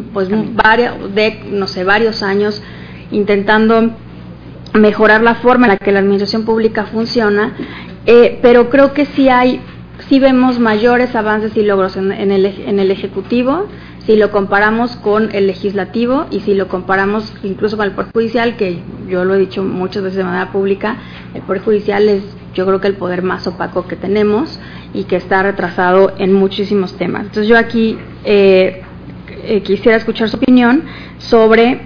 varios años intentando mejorar la forma en la que la administración pública funciona, pero creo que sí vemos mayores avances y logros en el Ejecutivo, si lo comparamos con el Legislativo y si lo comparamos incluso con el Poder Judicial, que yo lo he dicho muchas veces de manera pública. El Poder Judicial es, yo creo que el poder más opaco que tenemos y que está retrasado en muchísimos temas. Entonces yo aquí quisiera escuchar su opinión sobre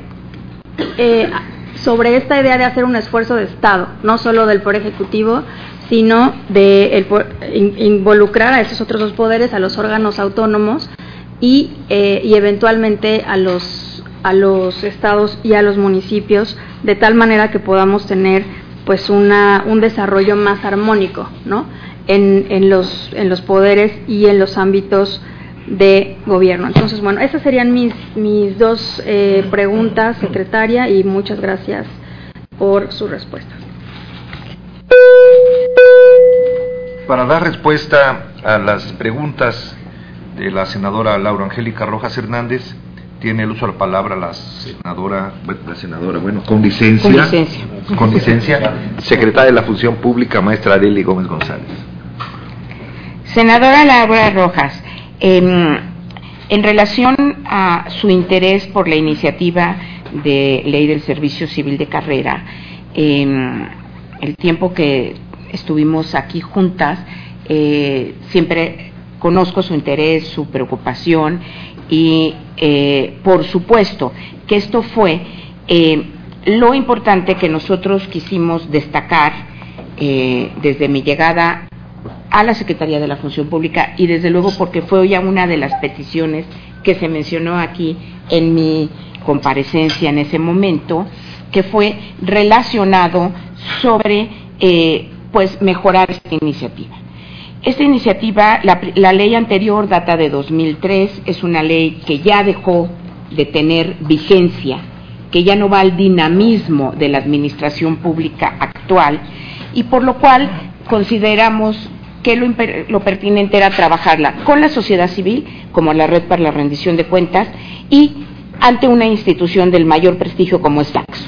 esta idea de hacer un esfuerzo de Estado, no solo del Poder Ejecutivo, sino de involucrar a esos otros dos poderes, a los órganos autónomos y eventualmente a los estados y a los municipios, de tal manera que podamos tener pues un desarrollo más armónico, ¿no?, en los poderes y en los ámbitos de gobierno. Entonces, bueno, esas serían mis dos preguntas, secretaria, y muchas gracias por su respuesta. Para dar respuesta a las preguntas de la senadora Laura Angélica Rojas Hernández, tiene el uso de la palabra la senadora, con licencia, secretaria de la Función Pública, maestra Arely Gómez González. Senadora Laura Rojas, en relación a su interés por la iniciativa de ley del Servicio Civil de Carrera, el tiempo que estuvimos aquí juntas, siempre conozco su interés, su preocupación y por supuesto que esto fue lo importante que nosotros quisimos destacar desde mi llegada a la Secretaría de la Función Pública, y desde luego porque fue ya una de las peticiones que se mencionó aquí en mi comparecencia en ese momento, que fue relacionado sobre pues mejorar esta iniciativa. Esta iniciativa, la ley anterior data de 2003, es una ley que ya dejó de tener vigencia que ya no va al dinamismo de la administración pública actual, y por lo cual consideramos que lo pertinente era trabajarla con la sociedad civil, como la Red para la Rendición de Cuentas, y ante una institución del mayor prestigio como es Flaxo.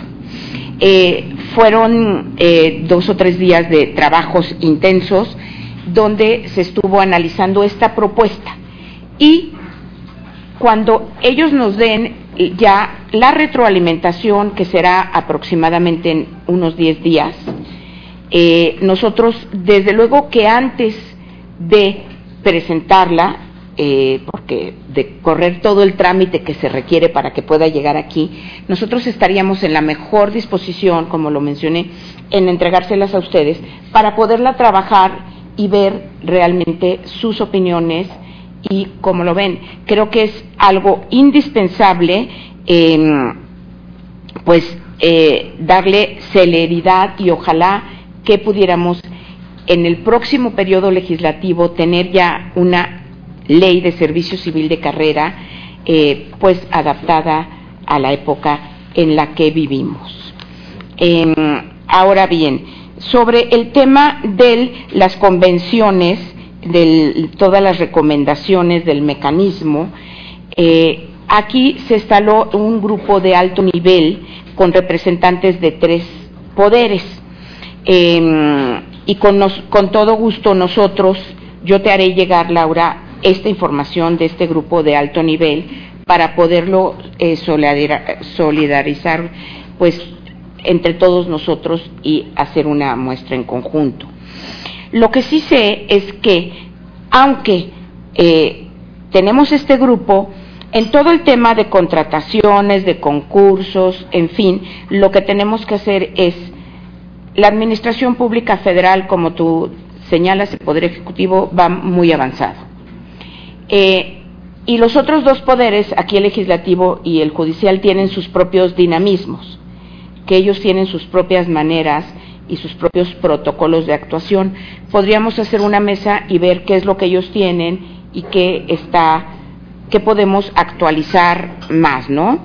Fueron 2 o 3 días de trabajos intensos donde se estuvo analizando esta propuesta, y cuando ellos nos den ya la retroalimentación, que será aproximadamente en unos 10 días, nosotros, desde luego que antes de presentarla, porque de correr todo el trámite que se requiere para que pueda llegar aquí, nosotros estaríamos en la mejor disposición, como lo mencioné, en entregárselas a ustedes para poderla trabajar y ver realmente sus opiniones y cómo lo ven. Creo que es algo indispensable, darle celeridad, y ojalá que pudiéramos en el próximo periodo legislativo tener ya una ley de servicio civil de carrera adaptada a la época en la que vivimos. Ahora bien, sobre el tema de las convenciones, de todas las recomendaciones del mecanismo, aquí se instaló un grupo de alto nivel con representantes de 3 poderes, y con todo gusto yo te haré llegar, Laura, esta información de este grupo de alto nivel para poderlo solidarizar entre todos nosotros y hacer una muestra en conjunto. Lo que sí sé es que, aunque tenemos este grupo, en todo el tema de contrataciones, de concursos, en fin, lo que tenemos que hacer es, la Administración Pública Federal, como tú señalas, el Poder Ejecutivo va muy avanzado. Y los otros 2 poderes, aquí el Legislativo y el Judicial, tienen sus propios dinamismos, que ellos tienen sus propias maneras y sus propios protocolos de actuación. Podríamos hacer una mesa y ver qué es lo que ellos tienen y qué podemos actualizar más, ¿no?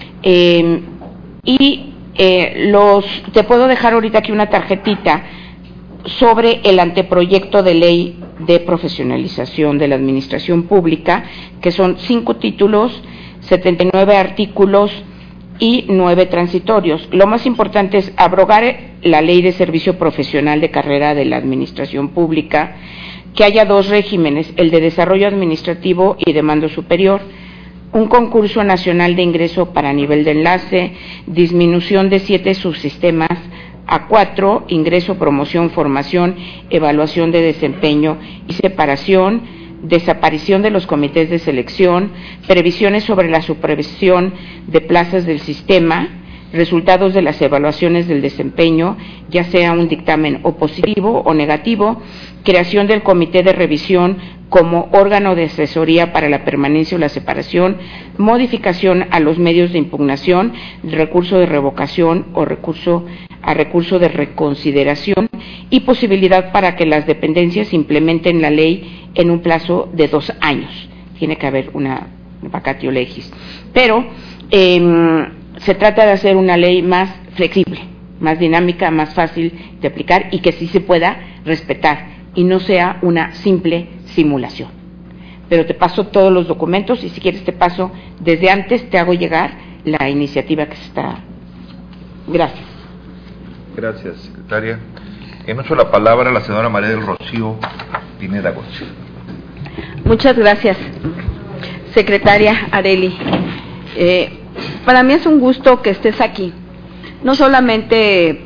Te puedo dejar ahorita aquí una tarjetita sobre el anteproyecto de ley de profesionalización de la administración pública, que son 5 títulos, 79 artículos y 9 transitorios. Lo más importante es abrogar la ley de servicio profesional de carrera de la administración pública, que haya 2 regímenes, el de desarrollo administrativo y de mando superior, un concurso nacional de ingreso para nivel de enlace, disminución de 7 subsistemas a 4, ingreso, promoción, formación, evaluación de desempeño y separación, desaparición de los comités de selección, previsiones sobre la supervisión de plazas del sistema, resultados de las evaluaciones del desempeño, ya sea un dictamen o positivo o negativo, creación del comité de revisión como órgano de asesoría para la permanencia o la separación, modificación a los medios de impugnación, recurso de revocación o recurso de reconsideración, y posibilidad para que las dependencias implementen la ley en un plazo de 2 años. Tiene que haber una vacatio legis. Pero se trata de hacer una ley más flexible, más dinámica, más fácil de aplicar y que sí se pueda respetar y no sea una simple simulación. Pero te paso todos los documentos y si quieres te paso desde antes, te hago llegar la iniciativa que se está. Gracias. Gracias, secretaria. En uso de la palabra la señora María del Rocío Pineda Gómez. Muchas gracias, secretaria Arely. Para mí es un gusto que estés aquí, no solamente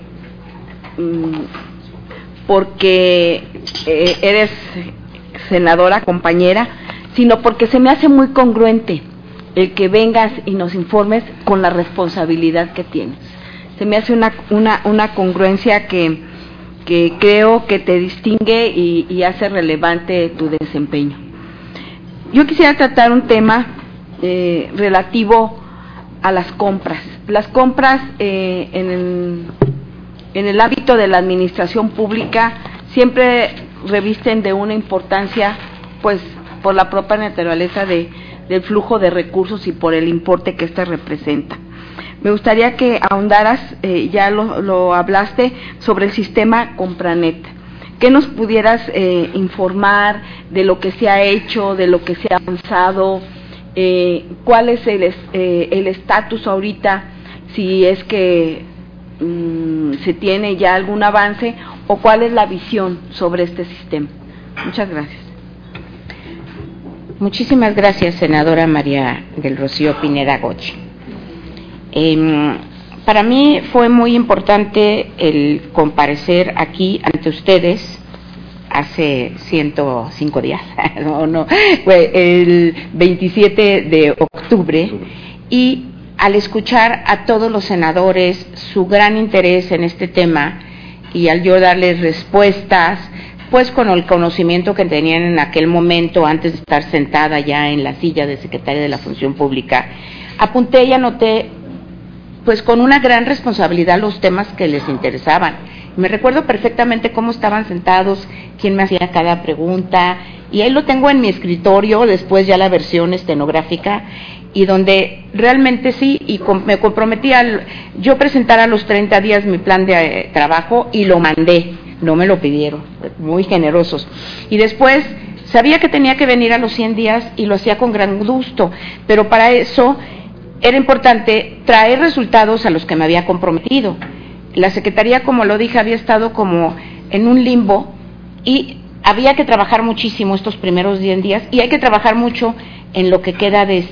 porque eres senadora, compañera, sino porque se me hace muy congruente el que vengas y nos informes con la responsabilidad que tienes. Se me hace una congruencia que creo que te distingue y hace relevante tu desempeño. Yo quisiera tratar un tema relativo a las compras. Las compras en el ámbito de la administración pública siempre revisten de una importancia, pues, por la propia naturaleza del flujo de recursos y por el importe que ésta representa. Me gustaría que ahondaras, ya lo hablaste, sobre el sistema Compranet. ¿Qué nos pudieras informar de lo que se ha hecho, de lo que se ha avanzado? ¿Cuál es el estatus ahorita, si es que se tiene ya algún avance, o cuál es la visión sobre este sistema? Muchas gracias. Muchísimas gracias, senadora María del Rocío Pineda Gochi. Para mí fue muy importante el comparecer aquí ante ustedes hace 105 días, fue el 27 de octubre, y al escuchar a todos los senadores su gran interés en este tema y al yo darles respuestas, pues con el conocimiento que tenían en aquel momento antes de estar sentada ya en la silla de secretaria de la Función Pública, apunté y anoté pues con una gran responsabilidad los temas que les interesaban. Me recuerdo perfectamente cómo estaban sentados, quién me hacía cada pregunta, y ahí lo tengo en mi escritorio, después ya la versión estenográfica, y donde realmente sí, y me comprometí yo presentar a los 30 días mi plan de trabajo, y lo mandé, no me lo pidieron, muy generosos. Y después sabía que tenía que venir a los 100 días, y lo hacía con gran gusto, pero para eso era importante traer resultados a los que me había comprometido. La Secretaría, como lo dije, había estado como en un limbo y había que trabajar muchísimo estos primeros 10 días, y hay que trabajar mucho en lo que queda de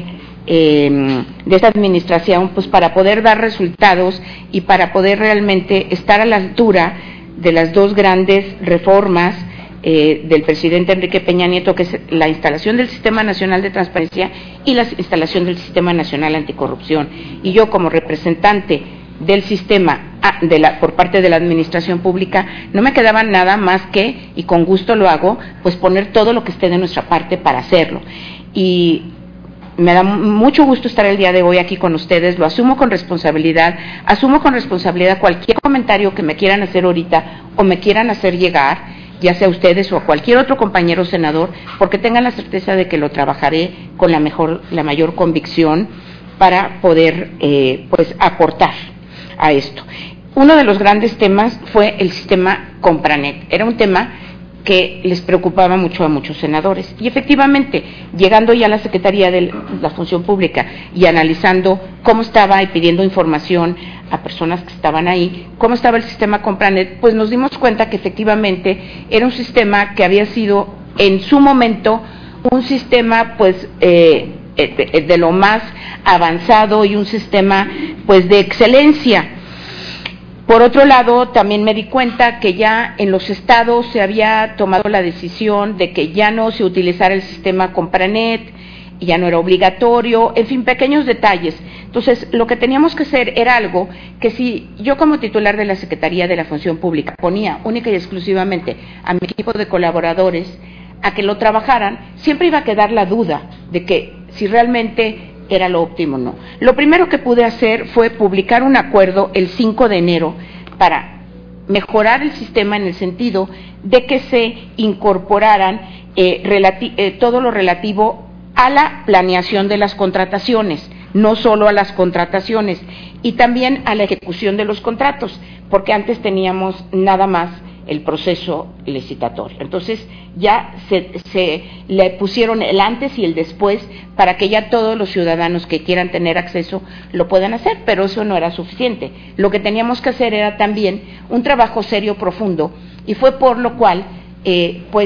esta administración, pues para poder dar resultados y para poder realmente estar a la altura de las dos grandes reformas del presidente Enrique Peña Nieto, que es la instalación del Sistema Nacional de Transparencia y la instalación del Sistema Nacional Anticorrupción. Y yo, como representante del sistema por parte de la administración pública, no me quedaba nada más que, y con gusto lo hago, pues poner todo lo que esté de nuestra parte para hacerlo. Y me da mucho gusto estar el día de hoy aquí con ustedes, lo asumo con responsabilidad cualquier comentario que me quieran hacer ahorita o me quieran hacer llegar, ya sea ustedes o a cualquier otro compañero senador, porque tengan la certeza de que lo trabajaré con la mayor convicción para poder pues aportar a esto. Uno de los grandes temas fue el sistema Compranet. Era un tema que les preocupaba mucho a muchos senadores, y efectivamente, llegando ya a la Secretaría de la Función Pública y analizando cómo estaba y pidiendo información a personas que estaban ahí, cómo estaba el sistema Compranet, pues nos dimos cuenta que efectivamente era un sistema que había sido en su momento un sistema pues de lo más avanzado y un sistema pues de excelencia. Por otro lado, también me di cuenta que ya en los estados se había tomado la decisión de que ya no se utilizara el sistema Compranet, y ya no era obligatorio, en fin, pequeños detalles. Entonces, lo que teníamos que hacer era algo que, si yo como titular de la Secretaría de la Función Pública ponía única y exclusivamente a mi equipo de colaboradores a que lo trabajaran, siempre iba a quedar la duda de que si realmente era lo óptimo o no. Lo primero que pude hacer fue publicar un acuerdo el 5 de enero para mejorar el sistema en el sentido de que se incorporaran todo lo relativo a la planeación de las contrataciones, no solo a las contrataciones, y también a la ejecución de los contratos, porque antes teníamos nada más el proceso licitatorio. Entonces ya se le pusieron el antes y el después para que ya todos los ciudadanos que quieran tener acceso lo puedan hacer, pero eso no era suficiente. Lo que teníamos que hacer era también un trabajo serio, profundo, y fue por lo cual pues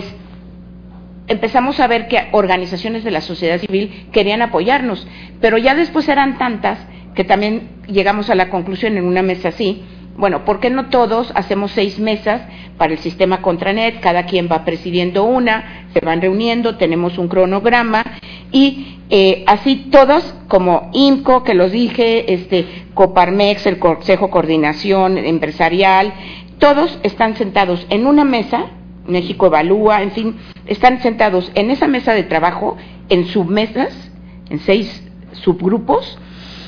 empezamos a ver que organizaciones de la sociedad civil querían apoyarnos, pero ya después eran tantas que también llegamos a la conclusión en una mesa así: bueno, ¿por qué no todos hacemos 6 mesas para el sistema Compranet? Cada quien va presidiendo una, se van reuniendo, tenemos un cronograma, y así todos, como IMCO, que los dije, Coparmex, el Consejo Coordinación Empresarial, todos están sentados en una mesa, México Evalúa, en fin, están sentados en esa mesa de trabajo, en submesas, en 6 subgrupos,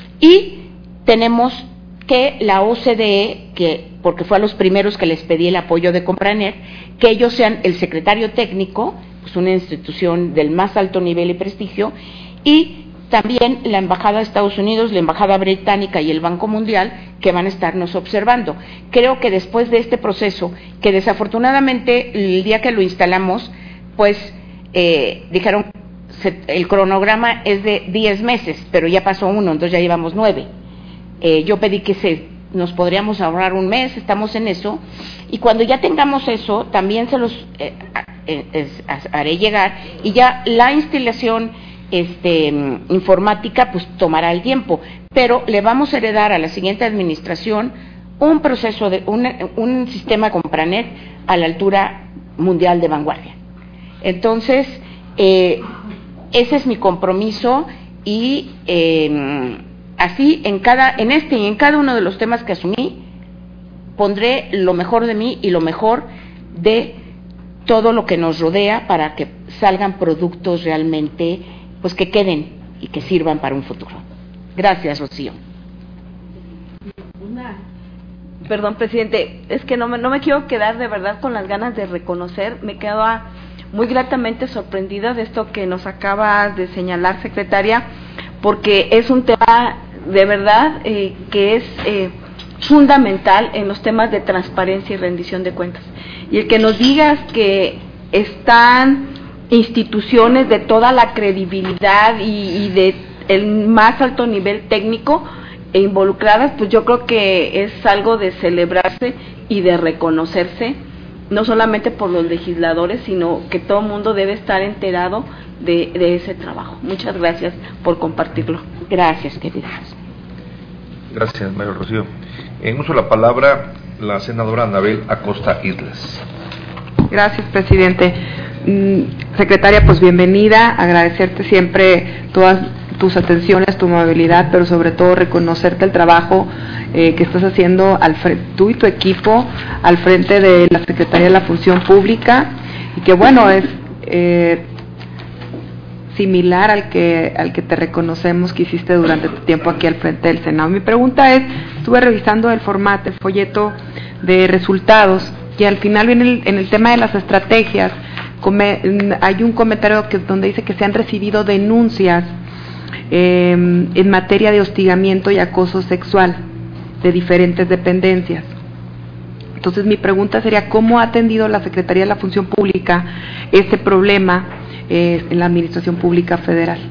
y tenemos que la OCDE, porque fue a los primeros que les pedí el apoyo de Compranet, que ellos sean el secretario técnico, pues una institución del más alto nivel y prestigio, y también la Embajada de Estados Unidos, la Embajada Británica y el Banco Mundial, que van a estarnos observando. Creo que después de este proceso, que desafortunadamente el día que lo instalamos, pues dijeron, el cronograma es de 10 meses, pero ya pasó uno, entonces ya llevamos 9. Yo pedí que nos podríamos ahorrar un mes, estamos en eso, y cuando ya tengamos eso, también se los haré llegar, y ya la instalación informática pues tomará el tiempo, pero le vamos a heredar a la siguiente administración un proceso de un sistema Compranet a la altura mundial de vanguardia. Entonces, ese es mi compromiso, y así en este y en cada uno de los temas que asumí, pondré lo mejor de mí y lo mejor de todo lo que nos rodea para que salgan productos realmente, pues que queden y que sirvan para un futuro. Gracias, Rocío. Perdón, presidente, es que no me quiero quedar de verdad con las ganas de reconocer, me quedo muy gratamente sorprendida de esto que nos acaba de señalar, secretaria, porque es un tema de verdad que es fundamental en los temas de transparencia y rendición de cuentas. Y el que nos digas que están instituciones de toda la credibilidad y de el más alto nivel técnico involucradas, pues yo creo que es algo de celebrarse y de reconocerse, no solamente por los legisladores, sino que todo el mundo debe estar enterado de ese trabajo. Muchas gracias por compartirlo. Gracias, queridas. Gracias, María Rocío. En uso de la palabra, la senadora Anabel Acosta Islas. Gracias, presidente. Secretaria, pues bienvenida, agradecerte siempre todas tus atenciones, tu amabilidad, pero sobre todo reconocerte el trabajo que estás haciendo tú y tu equipo al frente de la Secretaría de la Función Pública, y que bueno, es similar al que te reconocemos que hiciste durante tu tiempo aquí al frente del Senado. Mi pregunta es, estuve revisando el folleto de resultados, y al final viene en el tema de las estrategias, hay un comentario donde dice que se han recibido denuncias en materia de hostigamiento y acoso sexual de diferentes dependencias. Entonces mi pregunta sería, ¿cómo ha atendido la Secretaría de la Función Pública este problema en la Administración Pública Federal?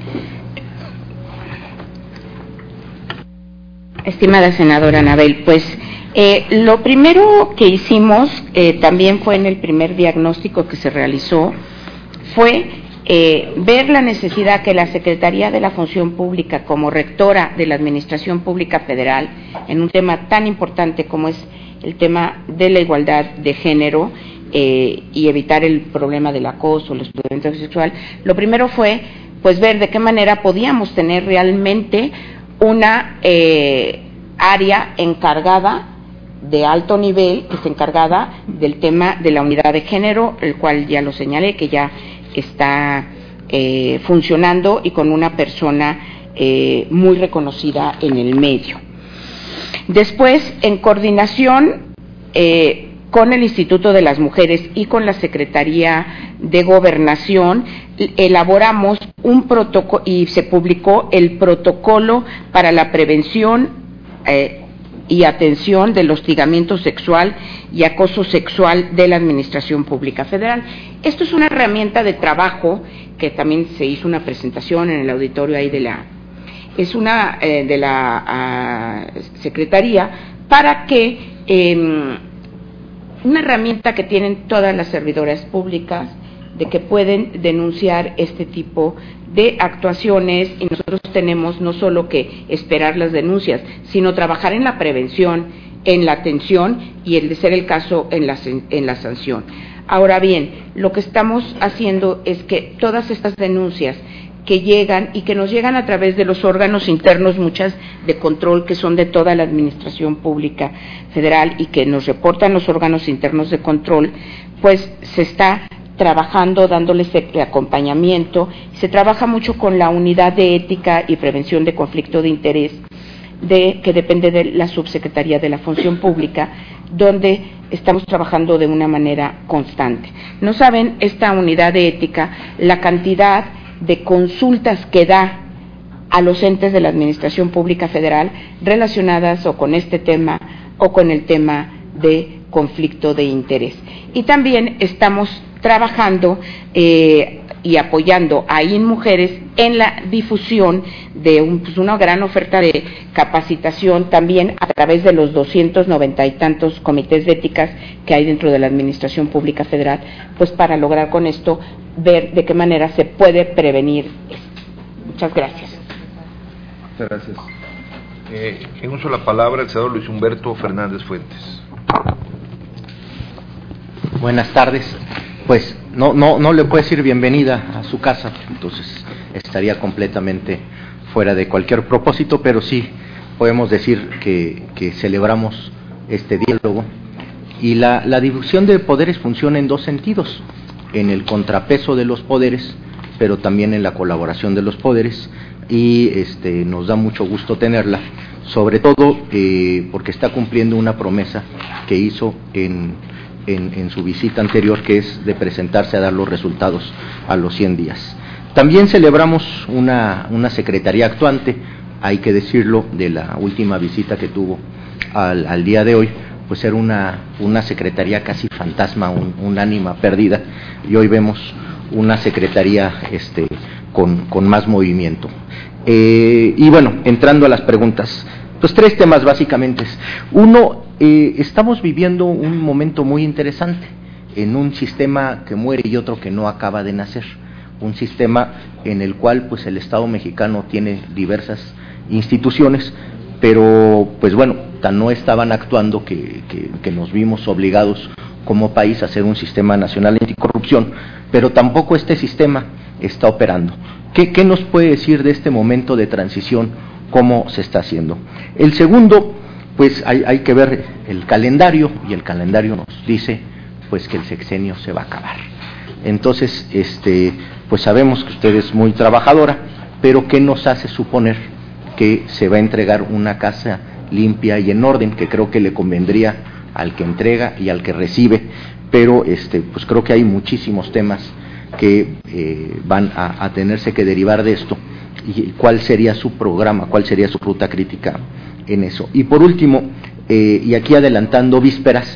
Estimada senadora Anabel, pues lo primero que hicimos, también fue en el primer diagnóstico que se realizó, fue ver la necesidad que la Secretaría de la Función Pública, como rectora de la Administración Pública Federal, en un tema tan importante como es el tema de la igualdad de género y evitar el problema del acoso, el hostigamiento sexual, lo primero fue pues ver de qué manera podíamos tener realmente una área encargada de alto nivel, que se encargada del tema de la unidad de género, el cual ya lo señalé, que ya está funcionando y con una persona muy reconocida en el medio. Después, en coordinación con el Instituto de las Mujeres y con la Secretaría de Gobernación, elaboramos un protocolo y se publicó el protocolo para la prevención y atención del hostigamiento sexual y acoso sexual de la Administración Pública Federal. Esto es una herramienta de trabajo que también se hizo una presentación en el auditorio ahí de la Secretaría, para que una herramienta que tienen todas las servidoras públicas de que pueden denunciar este tipo de actuaciones, y nosotros tenemos no solo que esperar las denuncias, sino trabajar en la prevención, en la atención y, el de ser el caso, en la sanción. Ahora bien, lo que estamos haciendo es que todas estas denuncias que llegan y que nos llegan a través de los órganos internos, muchas de control que son de toda la Administración Pública Federal y que nos reportan los órganos internos de control, pues se está trabajando, dándoles el acompañamiento. Se trabaja mucho con la unidad de ética y prevención de conflicto de interés, que depende de la Subsecretaría de la Función Pública, donde estamos trabajando de una manera constante. No saben, esta unidad de ética, la cantidad de consultas que da a los entes de la Administración Pública Federal relacionadas o con este tema o con el tema de conflicto de interés. Y también estamos trabajando y apoyando a INMujeres en la difusión de una gran oferta de capacitación también a través de los 290 y tantos comités de éticas que hay dentro de la Administración Pública Federal, pues para lograr con esto ver de qué manera se puede prevenir esto. Muchas gracias. Muchas gracias. En uso de la palabra el senador Luis Humberto Fernández Fuentes. Buenas tardes. Pues no le puedo decir bienvenida a su casa, entonces estaría completamente fuera de cualquier propósito, pero sí podemos decir que celebramos este diálogo y la difusión de poderes funciona en dos sentidos, en el contrapeso de los poderes, pero también en la colaboración de los poderes, y nos da mucho gusto tenerla, sobre todo porque está cumpliendo una promesa que hizo en su visita anterior, que es de presentarse a dar los resultados a los 100 días. También celebramos una secretaría actuante, hay que decirlo, de la última visita que tuvo al día de hoy, pues era una secretaría casi fantasma, un ánima perdida, y hoy vemos una secretaría con más movimiento. Y bueno, entrando a las preguntas, pues 3 temas básicamente. Uno, estamos viviendo un momento muy interesante en un sistema que muere y otro que no acaba de nacer, un sistema en el cual pues el Estado mexicano tiene diversas instituciones, pero pues bueno, tan no estaban actuando que nos vimos obligados como país a hacer un sistema nacional anticorrupción, pero tampoco este sistema está operando. ¿Qué nos puede decir de este momento de transición? ¿Cómo se está haciendo? El segundo, pues hay que ver el calendario, y el calendario nos dice pues que el sexenio se va a acabar. Entonces, pues sabemos que usted es muy trabajadora, pero ¿qué nos hace suponer que se va a entregar una casa limpia y en orden? Que creo que le convendría al que entrega y al que recibe, pero pues creo que hay muchísimos temas que van a tenerse que derivar de esto, y cuál sería su programa, cuál sería su ruta crítica en eso. Y por último, y aquí adelantando vísperas,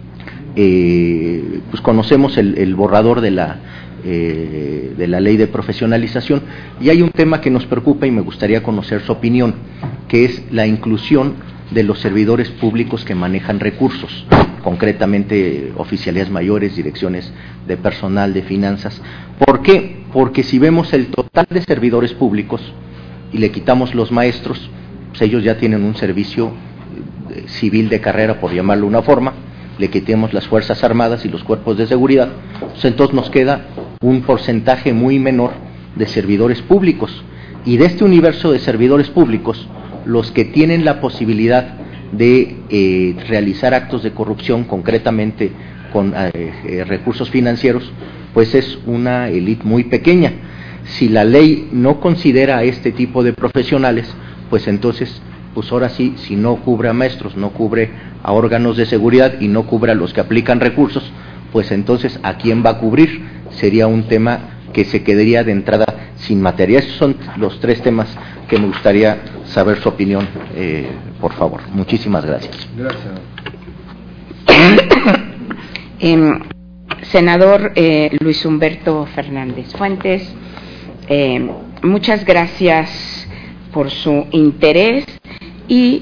pues conocemos el borrador de la ley de profesionalización, y hay un tema que nos preocupa y me gustaría conocer su opinión, que es la inclusión de los servidores públicos que manejan recursos, concretamente oficialías mayores, direcciones de personal, de finanzas. ¿Por qué? Porque si vemos el total de servidores públicos y le quitamos los maestros, pues ellos ya tienen un servicio civil de carrera, por llamarlo de una forma, le quitemos las Fuerzas Armadas y los cuerpos de seguridad, pues entonces nos queda un porcentaje muy menor de servidores públicos, y de este universo de servidores públicos, los que tienen la posibilidad de realizar actos de corrupción, concretamente con recursos financieros, pues es una élite muy pequeña. Si la ley no considera a este tipo de profesionales, pues entonces, pues ahora sí, si no cubre a maestros, no cubre a órganos de seguridad y no cubre a los que aplican recursos, pues entonces, ¿a quién va a cubrir? Sería un tema que se quedaría de entrada sin materia. Esos son los 3 temas que me gustaría saber su opinión, por favor. Muchísimas gracias. Gracias. Senador Luis Humberto Fernández Fuentes, muchas gracias por su interés, y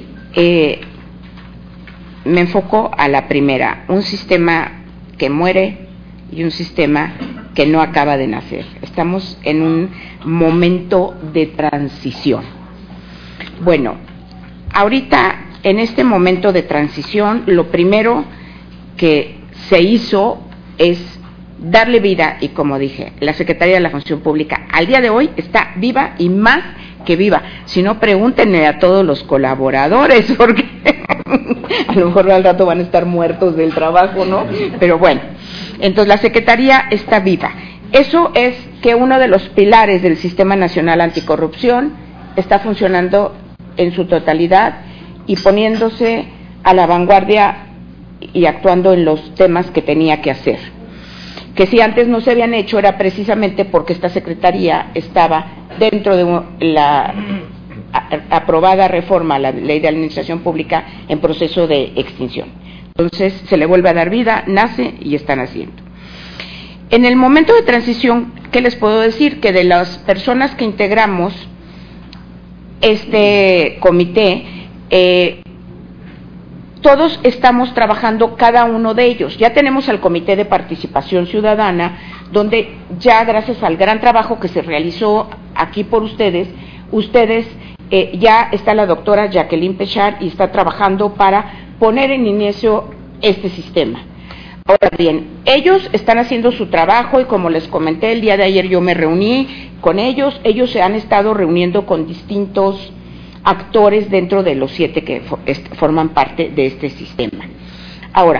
me enfoco a la primera, un sistema que muere y un sistema que no acaba de nacer. Estamos en un momento de transición. Bueno, ahorita en este momento de transición, lo primero que se hizo es darle vida, y como dije, la Secretaría de la Función Pública al día de hoy está viva, y más que viva. Si no, pregúntenle a todos los colaboradores, porque a lo mejor al rato van a estar muertos del trabajo, ¿no? Pero bueno, entonces la Secretaría está viva. Eso es que uno de los pilares del Sistema Nacional Anticorrupción está funcionando en su totalidad y poniéndose a la vanguardia y actuando en los temas que tenía que hacer. Que si antes no se habían hecho era precisamente porque esta Secretaría estaba dentro de la aprobada reforma a la Ley de Administración Pública en proceso de extinción. Entonces se le vuelve a dar vida, nace y están haciendo. En el momento de transición, ¿qué les puedo decir? Que de las personas que integramos este comité, todos estamos trabajando cada uno de ellos. Ya tenemos al Comité de Participación Ciudadana, donde ya gracias al gran trabajo que se realizó aquí por ustedes, ya está la doctora Jacqueline Pechard y está trabajando para poner en inicio este sistema. Ahora bien, ellos están haciendo su trabajo y como les comenté el día de ayer yo me reuní con ellos se han estado reuniendo con distintos actores dentro de los 7 que forman parte de este sistema. Ahora,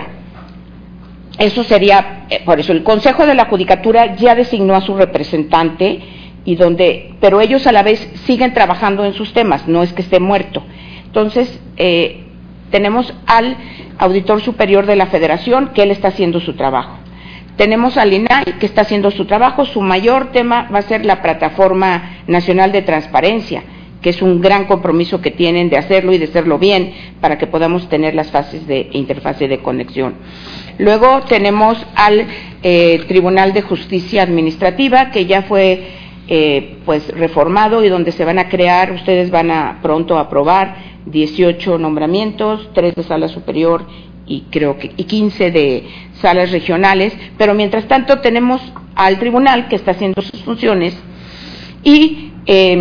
eso sería, por eso el Consejo de la Judicatura ya designó a su representante pero ellos a la vez siguen trabajando en sus temas, no es que esté muerto. Entonces, tenemos al Auditor Superior de la Federación, que él está haciendo su trabajo. Tenemos al INAI, que está haciendo su trabajo. Su mayor tema va a ser la Plataforma Nacional de Transparencia, que es un gran compromiso que tienen de hacerlo y de hacerlo bien, para que podamos tener las fases de interfase de conexión. Luego tenemos al Tribunal de Justicia Administrativa, que ya fue reformado y donde se van a crear, ustedes van a pronto aprobar 18 nombramientos, 3 de sala superior y 15 de salas regionales, pero mientras tanto tenemos al tribunal que está haciendo sus funciones y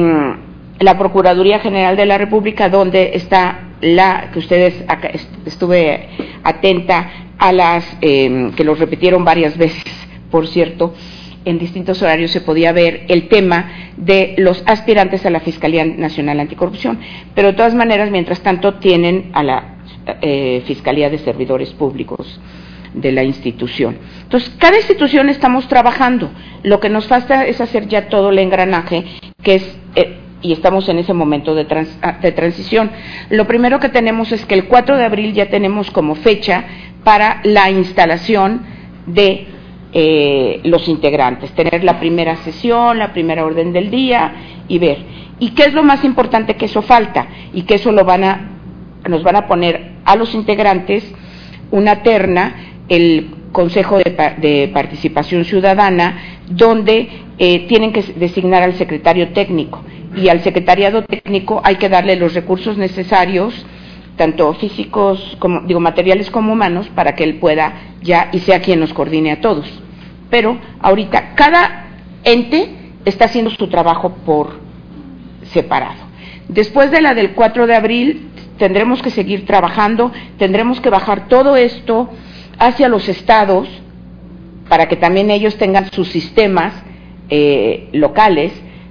la Procuraduría General de la República, donde está que ustedes acá estuve atenta a que los repitieron varias veces, por cierto. En distintos horarios se podía ver el tema de los aspirantes a la Fiscalía Nacional Anticorrupción, pero de todas maneras, mientras tanto, tienen a la Fiscalía de Servidores Públicos de la institución. Entonces, cada institución estamos trabajando. Lo que nos falta es hacer ya todo el engranaje, que es, y estamos en ese momento de transición. Lo primero que tenemos es que el 4 de abril ya tenemos como fecha para la instalación de los integrantes, tener la primera sesión, la primera orden del día y ver. ¿Y qué es lo más importante? Que eso falta y que eso nos van a poner a los integrantes una terna, el Consejo de Participación Ciudadana, donde tienen que designar al secretario técnico y al secretariado técnico hay que darle los recursos necesarios, tanto físicos como materiales como humanos, para que él pueda ya y sea quien nos coordine a todos. Pero ahorita cada ente está haciendo su trabajo por separado. Después de la del 4 de abril tendremos que seguir trabajando, tendremos que bajar todo esto hacia los estados para que también ellos tengan sus sistemas locales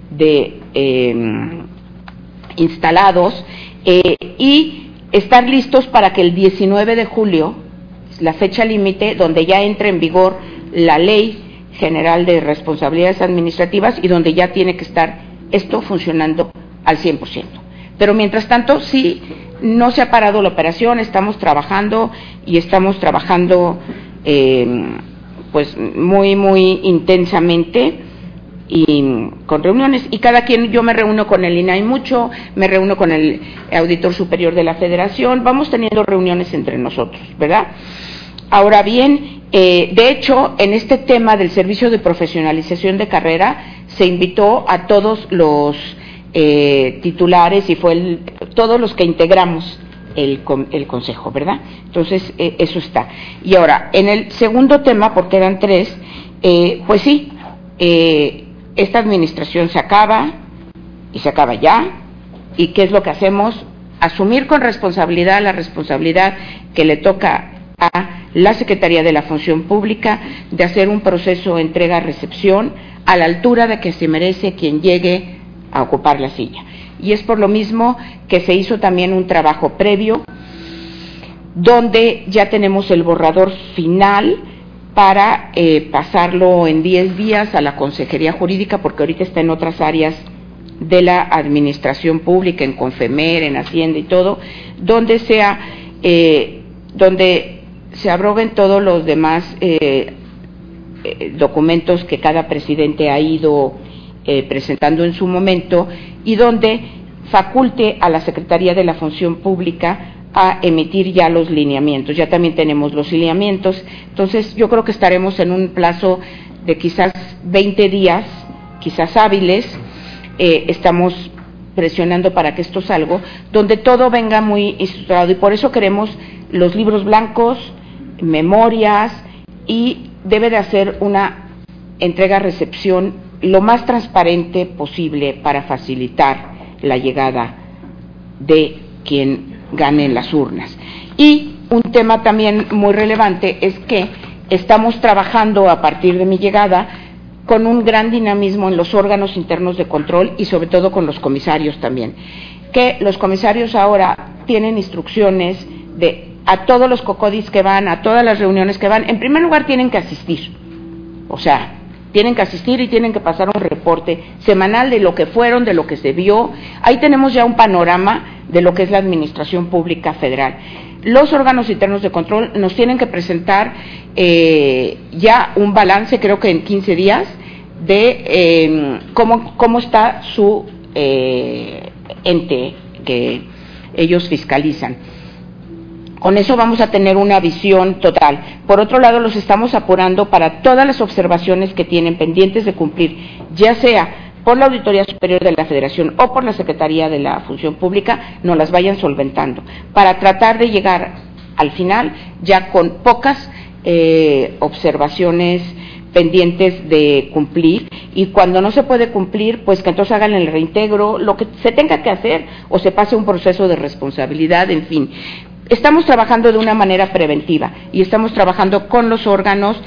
instalados y estar listos para que el 19 de julio, la fecha límite, donde ya entre en vigor la Ley General de Responsabilidades Administrativas y donde ya tiene que estar esto funcionando al 100%. Pero mientras tanto, sí, no se ha parado la operación, estamos trabajando y estamos trabajando muy, muy intensamente y con reuniones, y cada quien, yo me reúno con el INAI mucho, me reúno con el Auditor Superior de la Federación, vamos teniendo reuniones entre nosotros, ¿verdad? Ahora bien, de hecho, en este tema del servicio de profesionalización de carrera, se invitó a todos los titulares y todos los que integramos el consejo, ¿verdad? Entonces, eso está. Y ahora, en el segundo tema, porque eran 3, pues sí, esta administración se acaba, y se acaba ya, y ¿qué es lo que hacemos? Asumir con responsabilidad la responsabilidad que le toca a la Secretaría de la Función Pública de hacer un proceso de entrega-recepción a la altura de que se merece quien llegue a ocupar la silla. Y es por lo mismo que se hizo también un trabajo previo, donde ya tenemos el borrador final para pasarlo en 10 días a la Consejería Jurídica, porque ahorita está en otras áreas de la Administración Pública, en Confemer, en Hacienda y todo, donde se abroguen todos los demás documentos que cada presidente ha ido presentando en su momento, y donde faculte a la Secretaría de la Función Pública a emitir ya los lineamientos. Ya también tenemos los lineamientos, entonces yo creo que estaremos en un plazo de quizás 20 días, quizás hábiles. Estamos presionando para que esto salga, donde todo venga muy estructurado, y por eso queremos los libros blancos, memorias, y debe de hacer una entrega-recepción lo más transparente posible para facilitar la llegada de quien gane en las urnas. Y un tema también muy relevante es que estamos trabajando a partir de mi llegada con un gran dinamismo en los órganos internos de control y sobre todo con los comisarios también, que los comisarios ahora tienen instrucciones a todos los cocodis que van, a todas las reuniones que van. En primer lugar tienen que asistir, o sea, tienen que asistir y tienen que pasar un reporte semanal de lo que fueron, de lo que se vio. Ahí tenemos ya un panorama de lo que es la administración pública federal. Los órganos internos de control nos tienen que presentar ya un balance, creo que en 15 días, de cómo está su ente que ellos fiscalizan. Con eso vamos a tener una visión total. Por otro lado, los estamos apurando para todas las observaciones que tienen pendientes de cumplir, ya sea por la Auditoría Superior de la Federación o por la Secretaría de la Función Pública, nos las vayan solventando, para tratar de llegar al final ya con pocas observaciones pendientes de cumplir, y cuando no se puede cumplir, pues que entonces hagan el reintegro, lo que se tenga que hacer, o se pase un proceso de responsabilidad, en fin. Estamos trabajando de una manera preventiva y estamos trabajando con los órganos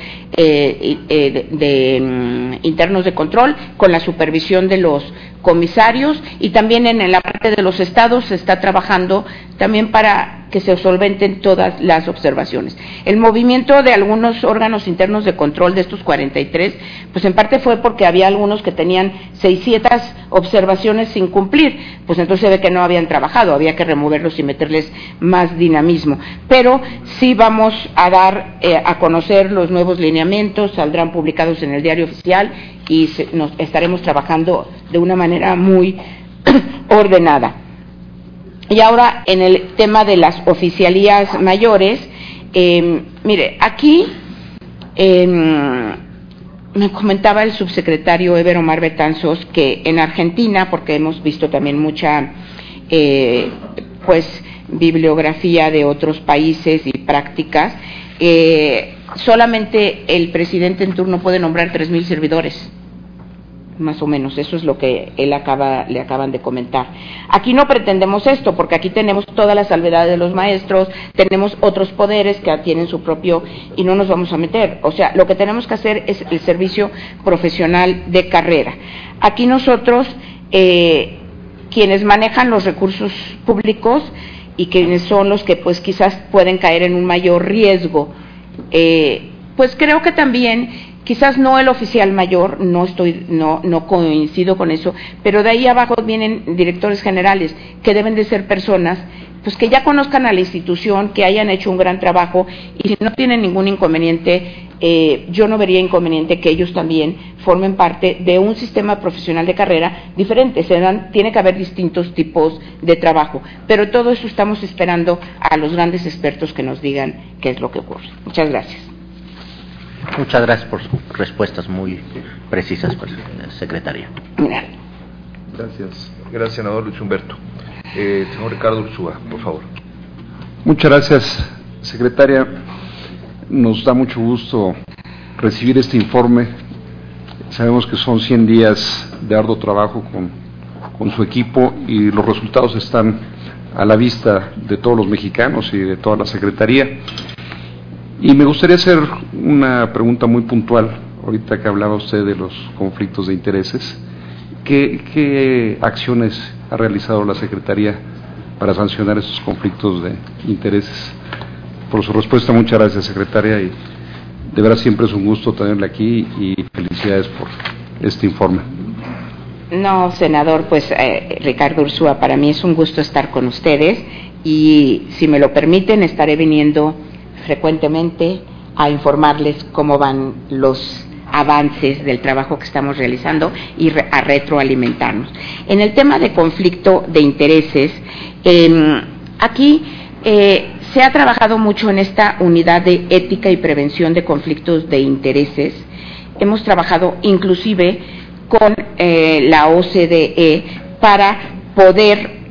internos de control, con la supervisión de los comisarios, y también en la parte de los estados se está trabajando también para que se solventen todas las observaciones. El movimiento de algunos órganos internos de control, de estos 43, pues en parte fue porque había algunos que tenían 600 observaciones sin cumplir, pues entonces se ve que no habían trabajado, había que removerlos y meterles más dinamismo. Pero sí vamos a dar a conocer los nuevos lineamientos, saldrán publicados en el Diario Oficial, y nos estaremos trabajando de una manera muy ordenada. Y ahora, en el tema de las oficialías mayores, mire, aquí me comentaba el subsecretario Eber Omar Betanzos que en Argentina, porque hemos visto también mucha bibliografía de otros países y prácticas, solamente el presidente en turno puede nombrar 3,000 servidores, más o menos, eso es lo que le acaban de comentar. Aquí no pretendemos esto, porque aquí tenemos todas las salvedades de los maestros, tenemos otros poderes que tienen su propio, y no nos vamos a meter. O sea, lo que tenemos que hacer es el servicio profesional de carrera. Aquí nosotros, quienes manejan los recursos públicos y quienes son los que pues quizás pueden caer en un mayor riesgo, pues creo que también, quizás no el oficial mayor, no coincido con eso, pero de ahí abajo vienen directores generales, que deben de ser personas pues que ya conozcan a la institución, que hayan hecho un gran trabajo, y si no tienen ningún inconveniente, yo no vería inconveniente que ellos también formen parte de un sistema profesional de carrera diferente. Tiene que haber distintos tipos de trabajo, pero todo eso estamos esperando a los grandes expertos que nos digan qué es lo que ocurre. Muchas gracias. Muchas gracias por sus respuestas muy precisas, secretaria. Gracias, senador Luis Humberto. Señor Ricardo Ursúa, por favor. Muchas gracias, secretaria. Nos da mucho gusto recibir este informe. Sabemos que son 100 días de arduo trabajo con su equipo, y los resultados están a la vista de todos los mexicanos y de toda la secretaría. Y me gustaría hacer una pregunta muy puntual, ahorita que hablaba usted de los conflictos de intereses. ¿Qué acciones ha realizado la Secretaría para sancionar esos conflictos de intereses? Por su respuesta, muchas gracias, secretaria, y de verdad siempre es un gusto tenerla aquí, y felicidades por este informe. No, senador, pues Ricardo Ursúa, para mí es un gusto estar con ustedes, y si me lo permiten estaré viniendo frecuentemente a informarles cómo van los avances del trabajo que estamos realizando y a retroalimentarnos. En el tema de conflicto de intereses, aquí se ha trabajado mucho en esta unidad de ética y prevención de conflictos de intereses. Hemos trabajado inclusive con la OCDE para poder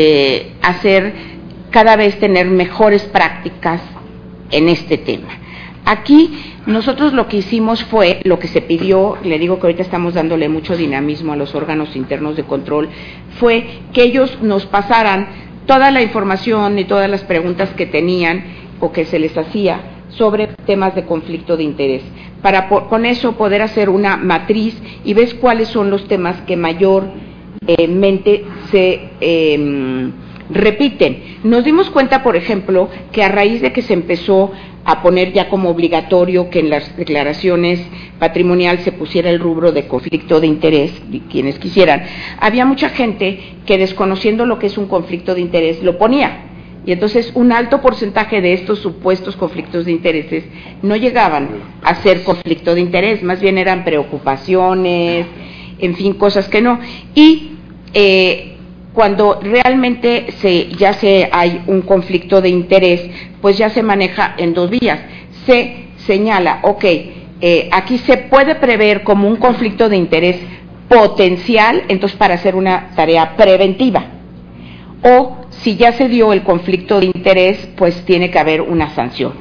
cada vez tener mejores prácticas en este tema. Aquí nosotros lo que hicimos fue, lo que se pidió, le digo que ahorita estamos dándole mucho dinamismo a los órganos internos de control, fue que ellos nos pasaran toda la información y todas las preguntas que tenían o que se les hacía sobre temas de conflicto de interés, para con eso poder hacer una matriz y ver cuáles son los temas que mayormente se repiten. Nos dimos cuenta, por ejemplo, que a raíz de que se empezó a poner ya como obligatorio que en las declaraciones patrimoniales se pusiera el rubro de conflicto de interés, quienes quisieran, había mucha gente que desconociendo lo que es un conflicto de interés lo ponía, y entonces un alto porcentaje de estos supuestos conflictos de intereses no llegaban a ser conflicto de interés, más bien eran preocupaciones, en fin, cosas que no. Y cuando realmente hay un conflicto de interés, pues ya se maneja en dos vías. Se señala, aquí se puede prever como un conflicto de interés potencial, entonces para hacer una tarea preventiva. O si ya se dio el conflicto de interés, pues tiene que haber una sanción.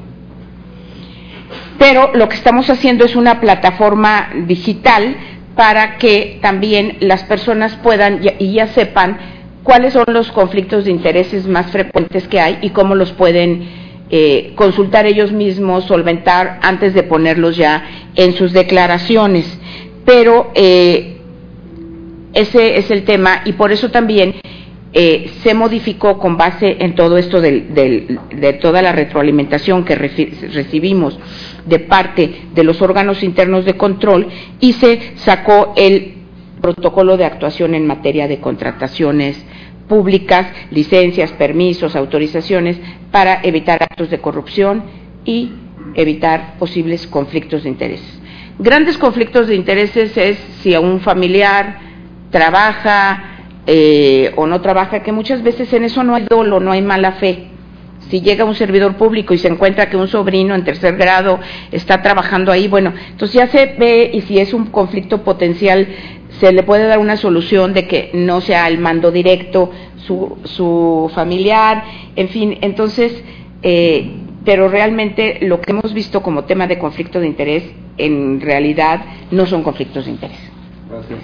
Pero lo que estamos haciendo es una plataforma digital para que también las personas puedan y ya sepan cuáles son los conflictos de intereses más frecuentes que hay y cómo los pueden consultar ellos mismos, solventar antes de ponerlos ya en sus declaraciones. Pero ese es el tema, y por eso también se modificó con base en todo esto de toda la retroalimentación que recibimos de parte de los órganos internos de control, y se sacó el protocolo de actuación en materia de contrataciones públicas, licencias, permisos, autorizaciones, para evitar actos de corrupción y evitar posibles conflictos de intereses. Grandes conflictos de intereses es si a un familiar trabaja o no trabaja, que muchas veces en eso no hay dolo, no hay mala fe. Si llega un servidor público y se encuentra que un sobrino en tercer grado está trabajando ahí, bueno, entonces ya se ve, y si es un conflicto potencial, se le puede dar una solución de que no sea el mando directo su familiar, en fin, entonces, pero realmente lo que hemos visto como tema de conflicto de interés, en realidad no son conflictos de interés. Gracias.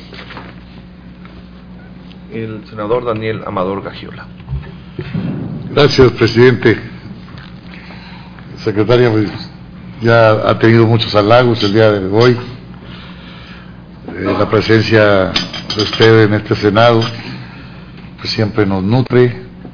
El senador Daniel Amador Gagiola. Gracias, presidente. Secretaria, pues, ya ha tenido muchos halagos el día de hoy. La presencia de usted en este Senado pues siempre nos nutre,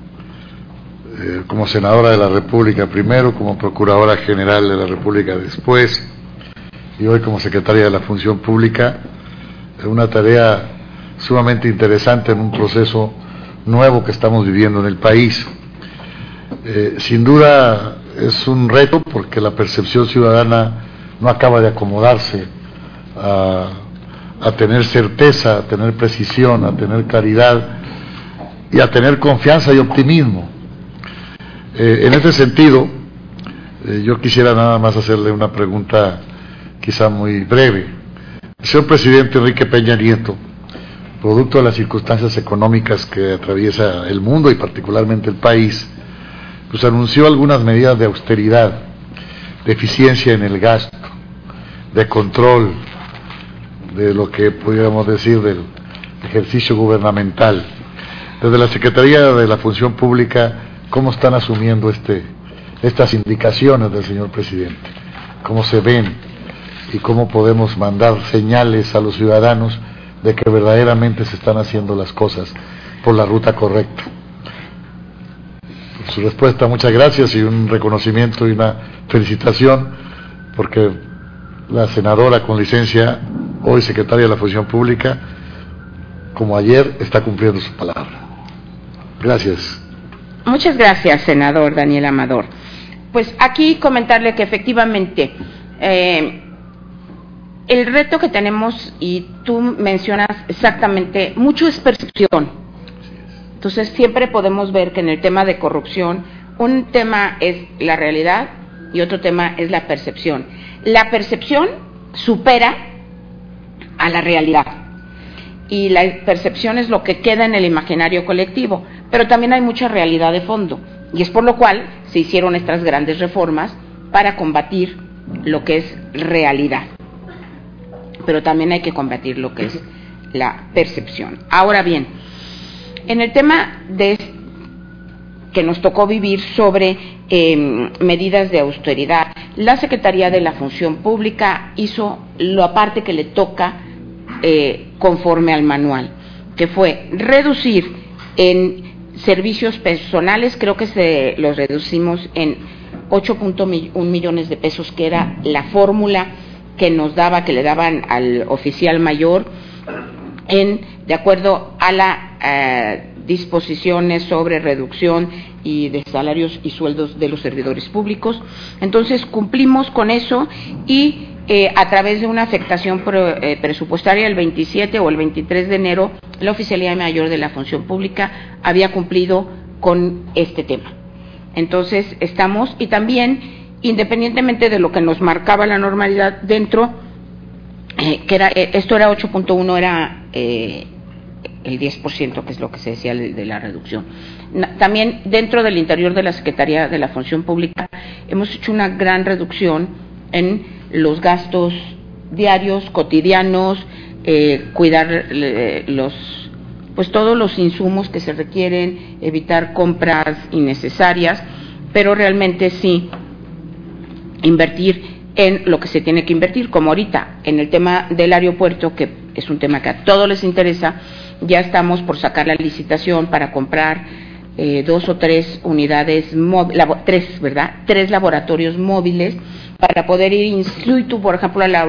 como senadora de la República primero, como procuradora general de la República después, y hoy como secretaria de la Función Pública. Es una tarea sumamente interesante en un proceso nuevo que estamos viviendo en el país. Sin duda es un reto, porque la percepción ciudadana no acaba de acomodarse a tener certeza, a tener precisión, a tener claridad y a tener confianza y optimismo. En ese sentido, yo quisiera nada más hacerle una pregunta quizá muy breve. El señor presidente Enrique Peña Nieto, producto de las circunstancias económicas que atraviesa el mundo y particularmente el país, pues anunció algunas medidas de austeridad, de eficiencia en el gasto, de control de lo que pudiéramos decir del ejercicio gubernamental. Desde la Secretaría de la Función Pública, ¿cómo están asumiendo estas indicaciones del señor presidente? ¿Cómo se ven y cómo podemos mandar señales a los ciudadanos de que verdaderamente se están haciendo las cosas por la ruta correcta? Por su respuesta, muchas gracias, y un reconocimiento y una felicitación, porque la senadora con licencia, hoy secretaria de la Función Pública, como ayer, está cumpliendo su palabra. Gracias. Muchas gracias, senador Daniel Amador. Pues aquí comentarle que efectivamente el reto que tenemos, y tú mencionas exactamente, mucho es percepción. Entonces siempre podemos ver que en el tema de corrupción, un tema es la realidad y otro tema es la percepción. La percepción supera a la realidad, y la percepción es lo que queda en el imaginario colectivo, pero también hay mucha realidad de fondo, y es por lo cual se hicieron estas grandes reformas para combatir lo que es realidad, pero también hay que combatir lo que es la percepción. Ahora bien, en el tema de que nos tocó vivir sobre medidas de austeridad, la Secretaría de la Función Pública hizo lo aparte que le toca conforme al manual, que fue reducir en servicios personales, creo que los reducimos en 8.1 millones de pesos, que era la fórmula que le daban al oficial mayor, de acuerdo a las disposiciones sobre reducción y de salarios y sueldos de los servidores públicos. Entonces cumplimos con eso, y a través de una afectación presupuestaria el 27 o el 23 de enero, la Oficialía Mayor de la Función Pública había cumplido con este tema. Entonces estamos, y también, independientemente de lo que nos marcaba la normalidad dentro, que era, esto era 8.1, era el 10%, que es lo que se decía de la reducción. También dentro del interior de la Secretaría de la Función Pública hemos hecho una gran reducción en los gastos diarios, cotidianos, cuidar todos los insumos que se requieren, evitar compras innecesarias, pero realmente sí invertir en lo que se tiene que invertir, como ahorita en el tema del aeropuerto, que es un tema que a todos les interesa. Ya estamos por sacar la licitación para comprar 2 o 3 unidades tres laboratorios móviles para poder ir in situ, por ejemplo, al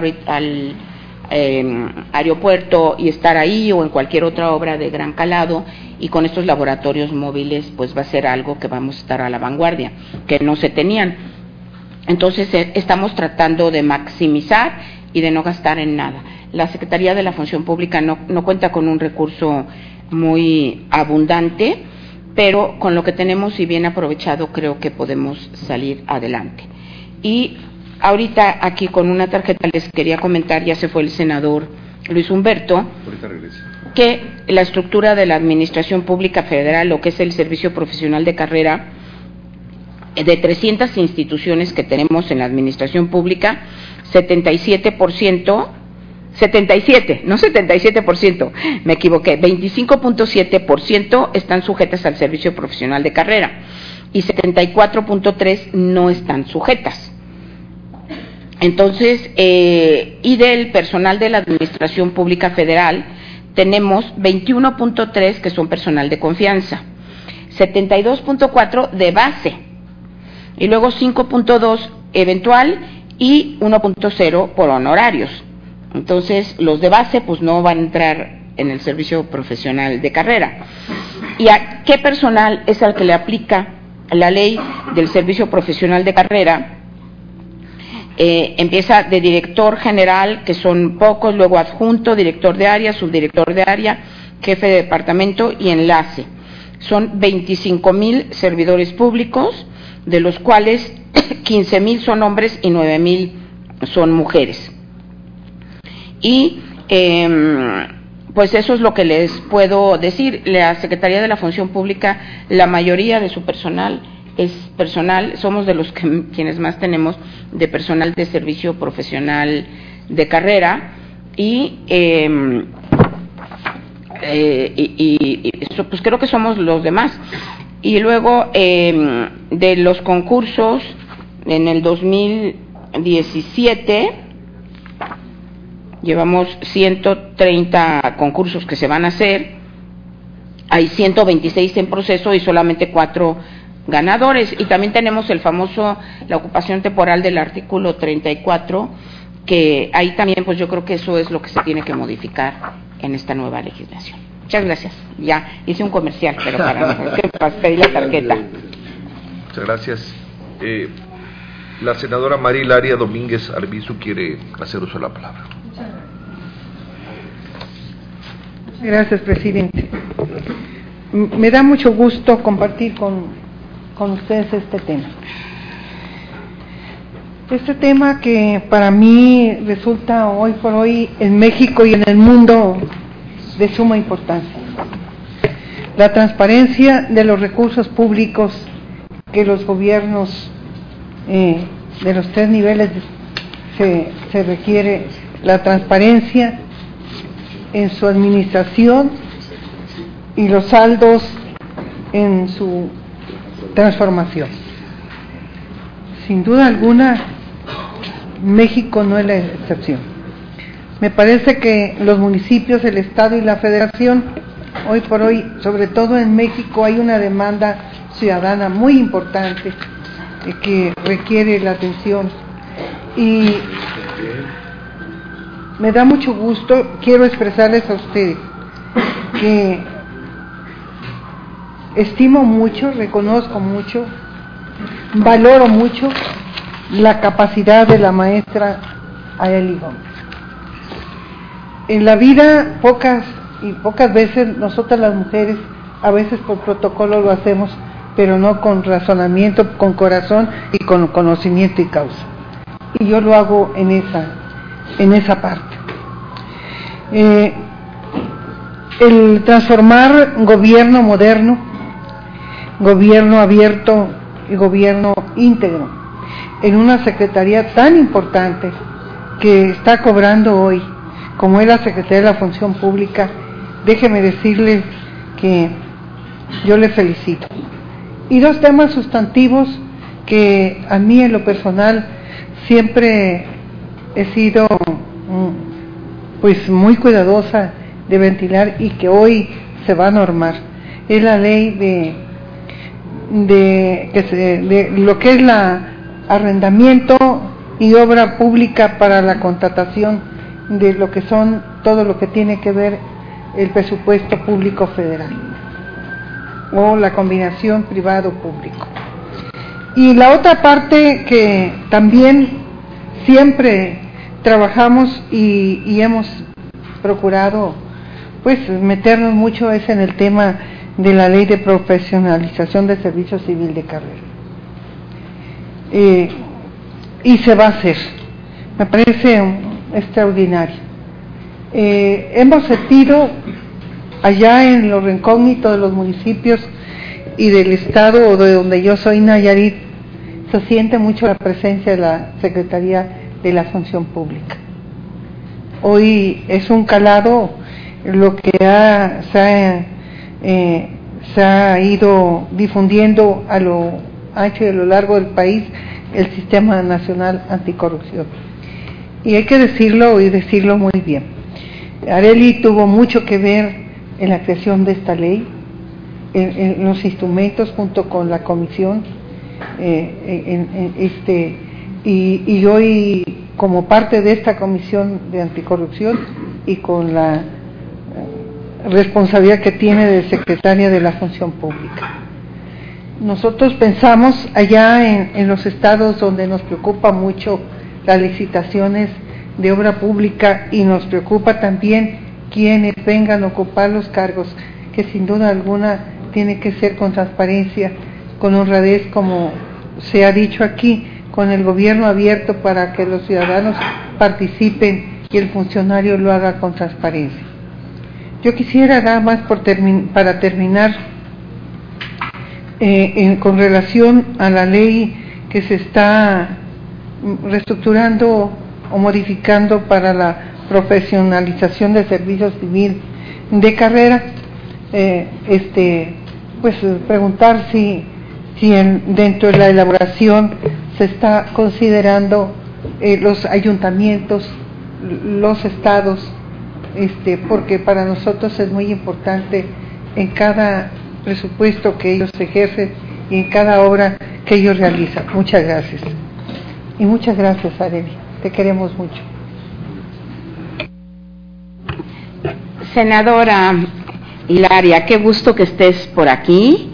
aeropuerto y estar ahí, o en cualquier otra obra de gran calado, y con estos laboratorios móviles pues va a ser algo que vamos a estar a la vanguardia, que no se tenían. Entonces estamos tratando de maximizar y de no gastar en nada. La Secretaría de la Función Pública no cuenta con un recurso muy abundante, pero con lo que tenemos y bien aprovechado creo que podemos salir adelante. Y ahorita aquí con una tarjeta les quería comentar, ya se fue el senador Luis Humberto, que la estructura de la Administración Pública Federal, lo que es el Servicio Profesional de Carrera, de 300 instituciones que tenemos en la Administración Pública, 25.7% están sujetas al Servicio Profesional de Carrera y 74.3% no están sujetas. Entonces, y del personal de la Administración Pública Federal tenemos 21.3% que son personal de confianza, 72.4% de base, y luego 5.2% eventual y 1.0% por honorarios. Entonces, los de base pues no van a entrar en el servicio profesional de carrera. ¿Y a qué personal es al que le aplica la ley del servicio profesional de carrera? Empieza de director general, que son pocos, luego adjunto, director de área, subdirector de área, jefe de departamento y enlace. Son 25,000 servidores públicos, de los cuales 15,000 son hombres y 9,000 son mujeres. Y pues eso es lo que les puedo decir. La Secretaría de la Función Pública, la mayoría de su personal es personal, somos de los quienes más tenemos de personal de servicio profesional de carrera, y eso, pues creo que somos los demás. Y luego de los concursos, en el 2017 llevamos 130 concursos que se van a hacer, hay 126 en proceso y solamente 4 ganadores. Y también tenemos el famoso, la ocupación temporal del artículo 34, que ahí también pues yo creo que eso es lo que se tiene que modificar en esta nueva legislación. Muchas gracias. Ya hice un comercial, pero para pedir la tarjeta. Muchas gracias. La senadora María Hilaria Domínguez Arbizu quiere hacer uso de la palabra. Gracias, presidente. Me da mucho gusto compartir con ustedes este tema. Este tema que para mí resulta hoy por hoy en México y en el mundo de suma importancia. La transparencia de los recursos públicos que los gobiernos de los 3 niveles se requiere, la transparencia en su administración y los saldos en su transformación. Sin duda alguna, México no es la excepción. Me parece que los municipios, el Estado y la Federación, hoy por hoy, sobre todo en México, hay una demanda ciudadana muy importante que requiere la atención. Y me da mucho gusto, quiero expresarles a ustedes que estimo mucho, reconozco mucho, valoro mucho la capacidad de la maestra Arely Gómez. En la vida pocas veces nosotras las mujeres, a veces por protocolo lo hacemos, pero no con razonamiento, con corazón y con conocimiento y causa. Y yo lo hago en esa parte. El transformar gobierno moderno, gobierno abierto y gobierno íntegro en una secretaría tan importante que está cobrando hoy, como es la Secretaría de la Función Pública, déjeme decirles que yo le felicito. Y 2 temas sustantivos que a mí en lo personal siempre he sido pues muy cuidadosa de ventilar y que hoy se va a normar. Es la ley de lo que es la arrendamiento y obra pública para la contratación de lo que son todo lo que tiene que ver el presupuesto público federal o la combinación privado-público. Y la otra parte que también siempre trabajamos y hemos procurado pues meternos mucho es en el tema de la ley de profesionalización del servicio civil de carrera. Y se va a hacer, me parece extraordinario. Hemos sentido allá en lo recógnito de los municipios y del estado o de donde yo soy, Nayarit, se siente mucho la presencia de la Secretaría de la Función Pública. Hoy es un calado lo que se ha ido difundiendo a lo ancho y a lo largo del país el Sistema Nacional Anticorrupción. Y hay que decirlo y decirlo muy bien. Arely tuvo mucho que ver en la creación de esta ley, en los instrumentos junto con la comisión, y hoy como parte de esta comisión de anticorrupción y con la responsabilidad que tiene de secretaria de la Función Pública. Nosotros pensamos allá en los estados donde nos preocupa mucho las licitaciones de obra pública y nos preocupa también quienes vengan a ocupar los cargos, que sin duda alguna tiene que ser con transparencia, con honradez, como se ha dicho aquí, con el gobierno abierto para que los ciudadanos participen y el funcionario lo haga con transparencia. Yo quisiera nada más para terminar con relación a la ley que se está reestructurando o modificando para la profesionalización del servicio civil de carrera, pues preguntar si dentro de la elaboración se está considerando los ayuntamientos, los estados, porque para nosotros es muy importante en cada presupuesto que ellos ejercen y en cada obra que ellos realizan. Muchas gracias. Y muchas gracias, Arely. Te queremos mucho. Senadora Hilaria, qué gusto que estés por aquí.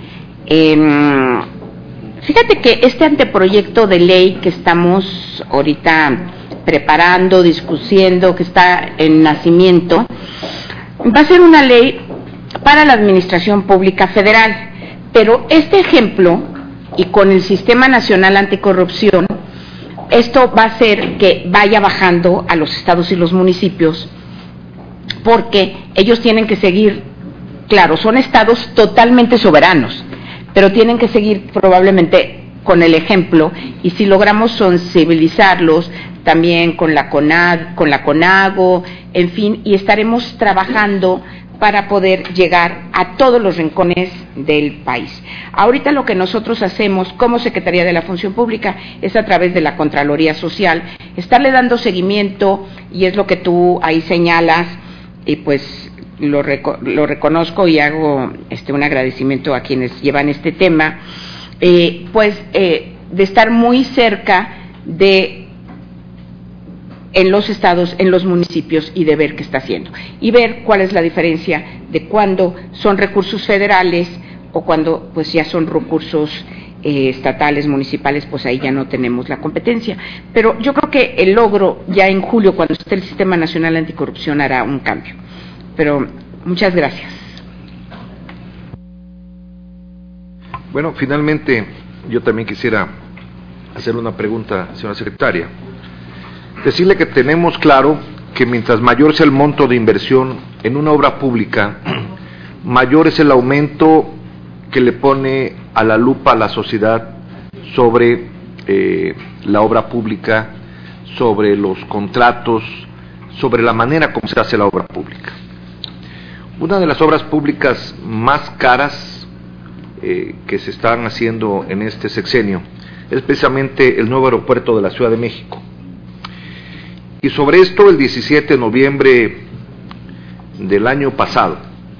Fíjate que este anteproyecto de ley que estamos ahorita preparando, discutiendo, que está en nacimiento, va a ser una ley para la Administración Pública Federal, pero este ejemplo, y con el Sistema Nacional Anticorrupción, esto va a hacer que vaya bajando a los estados y los municipios, porque ellos tienen que seguir, claro, son estados totalmente soberanos, pero tienen que seguir probablemente con el ejemplo, y si logramos sensibilizarlos también con la CONAGO, en fin, y estaremos trabajando para poder llegar a todos los rincones del país. Ahorita lo que nosotros hacemos como Secretaría de la Función Pública es a través de la Contraloría Social, estarle dando seguimiento, y es lo que tú ahí señalas, y pues lo reconozco y hago un agradecimiento a quienes llevan este tema, de estar muy cerca en los estados, en los municipios, y de ver qué está haciendo, y ver cuál es la diferencia de cuando son recursos federales o cuando pues ya son recursos estatales, municipales, pues ahí ya no tenemos la competencia. Pero yo creo que el logro ya en julio, cuando esté el Sistema Nacional Anticorrupción, hará un cambio. Pero muchas gracias. Bueno, finalmente yo también quisiera hacer una pregunta, señora secretaria. Decirle que tenemos claro que mientras mayor sea el monto de inversión en una obra pública, mayor es el aumento que le pone a la lupa a la sociedad sobre la obra pública, sobre los contratos, sobre la manera como se hace la obra pública. Una de las obras públicas más caras que se están haciendo en este sexenio es precisamente el nuevo aeropuerto de la Ciudad de México. Y sobre esto, el 17 de noviembre del año pasado,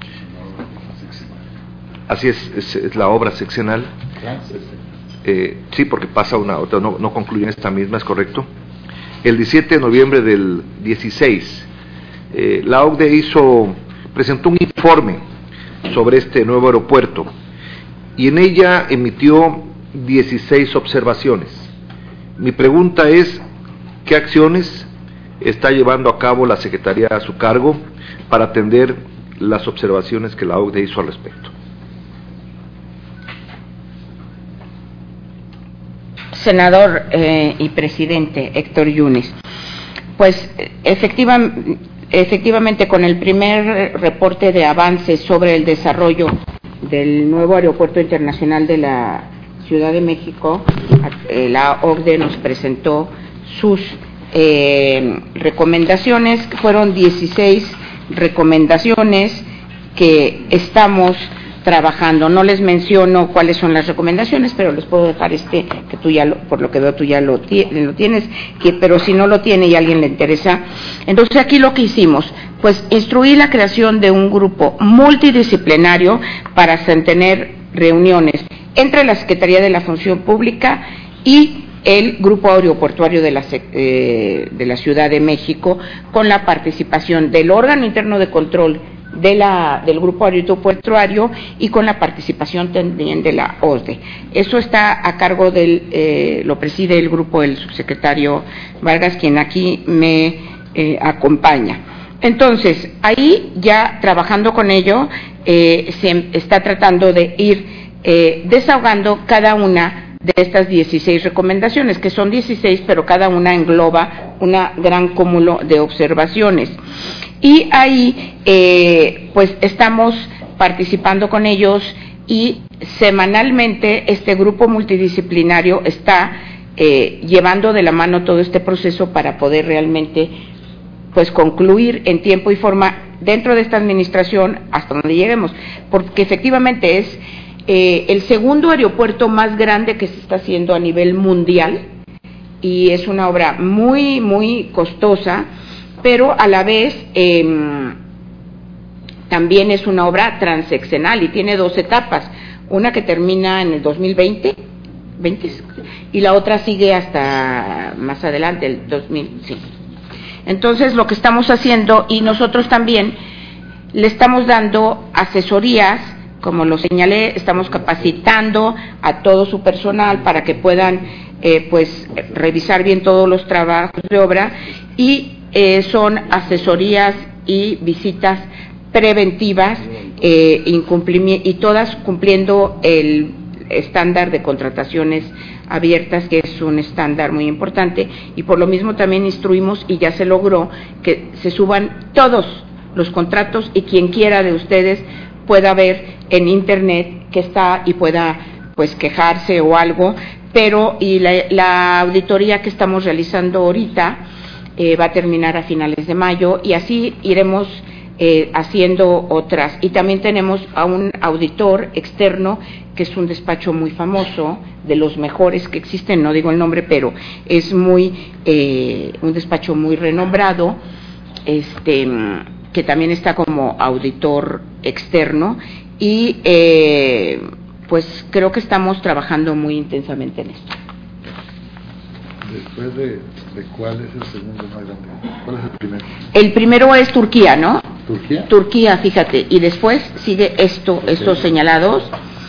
así es la obra seccional, sí, porque pasa una otra, no concluye en esta misma, es correcto. El 17 de noviembre del 16, la OCDE presentó un informe sobre este nuevo aeropuerto, y en ella emitió 16 observaciones. Mi pregunta es, ¿qué acciones está llevando a cabo la Secretaría a su cargo para atender las observaciones que la OCDE hizo al respecto? Senador y presidente Héctor Yunes, pues efectivamente con el primer reporte de avance sobre el desarrollo del nuevo aeropuerto internacional de la Ciudad de México, la OCDE nos presentó sus recomendaciones, que fueron 16 recomendaciones que estamos trabajando. No les menciono cuáles son las recomendaciones, pero les puedo dejar que tú ya por lo que veo tú ya lo tienes, pero si no lo tiene y a alguien le interesa, entonces aquí lo que hicimos, pues instruir la creación de un grupo multidisciplinario para tener reuniones entre la Secretaría de la Función Pública y el Grupo Aeroportuario de la Ciudad de México, con la participación del órgano interno de control del Grupo Aeroportuario y con la participación también de la OCDE. Eso está a cargo lo preside el grupo el subsecretario Vargas, quien aquí me acompaña. Entonces, ahí ya trabajando con ello, se está tratando de ir desahogando cada una de estas 16 recomendaciones, que son 16, pero cada una engloba un gran cúmulo de observaciones. Y ahí, pues estamos participando con ellos, y semanalmente este grupo multidisciplinario está llevando de la mano todo este proceso para poder realmente pues concluir en tiempo y forma dentro de esta administración hasta donde lleguemos, porque efectivamente es el segundo aeropuerto más grande que se está haciendo a nivel mundial, y es una obra muy, muy costosa, pero a la vez también es una obra transeccional y tiene 2 etapas, una que termina en el 2020 y la otra sigue hasta más adelante, el 2005. Entonces lo que estamos haciendo, y nosotros también le estamos dando asesorías, como lo señalé, estamos capacitando a todo su personal para que puedan pues revisar bien todos los trabajos de obra, y son asesorías y visitas preventivas y todas cumpliendo el estándar de contrataciones abiertas, que es un estándar muy importante, y por lo mismo también instruimos, y ya se logró, que se suban todos los contratos y quien quiera de ustedes pueda ver en internet que está y pueda pues quejarse o algo, pero y la auditoría que estamos realizando ahorita va a terminar a finales de mayo, y así iremos haciendo otras. Y también tenemos a un auditor externo que es un despacho muy famoso, de los mejores que existen, no digo el nombre, pero es un despacho muy renombrado, que también está como auditor externo, y pues creo que estamos trabajando muy intensamente en esto. Después de ¿cuál es el segundo más grande? ¿Cuál es el primero? El primero es Turquía, ¿no? ¿Turquía? Turquía, fíjate, y después sigue estos señalados,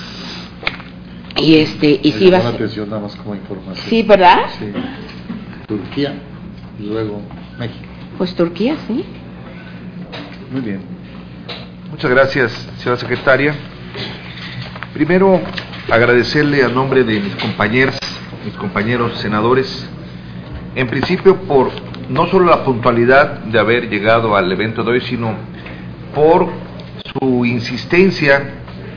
y sí va a ser. Atención, nada más como información. Sí, ¿verdad? Sí. Turquía y luego México. Pues Turquía, sí. Muy bien. Muchas gracias, señora secretaria. Primero, agradecerle a nombre de mis compañeros senadores, en principio por no solo la puntualidad de haber llegado al evento de hoy, sino por su insistencia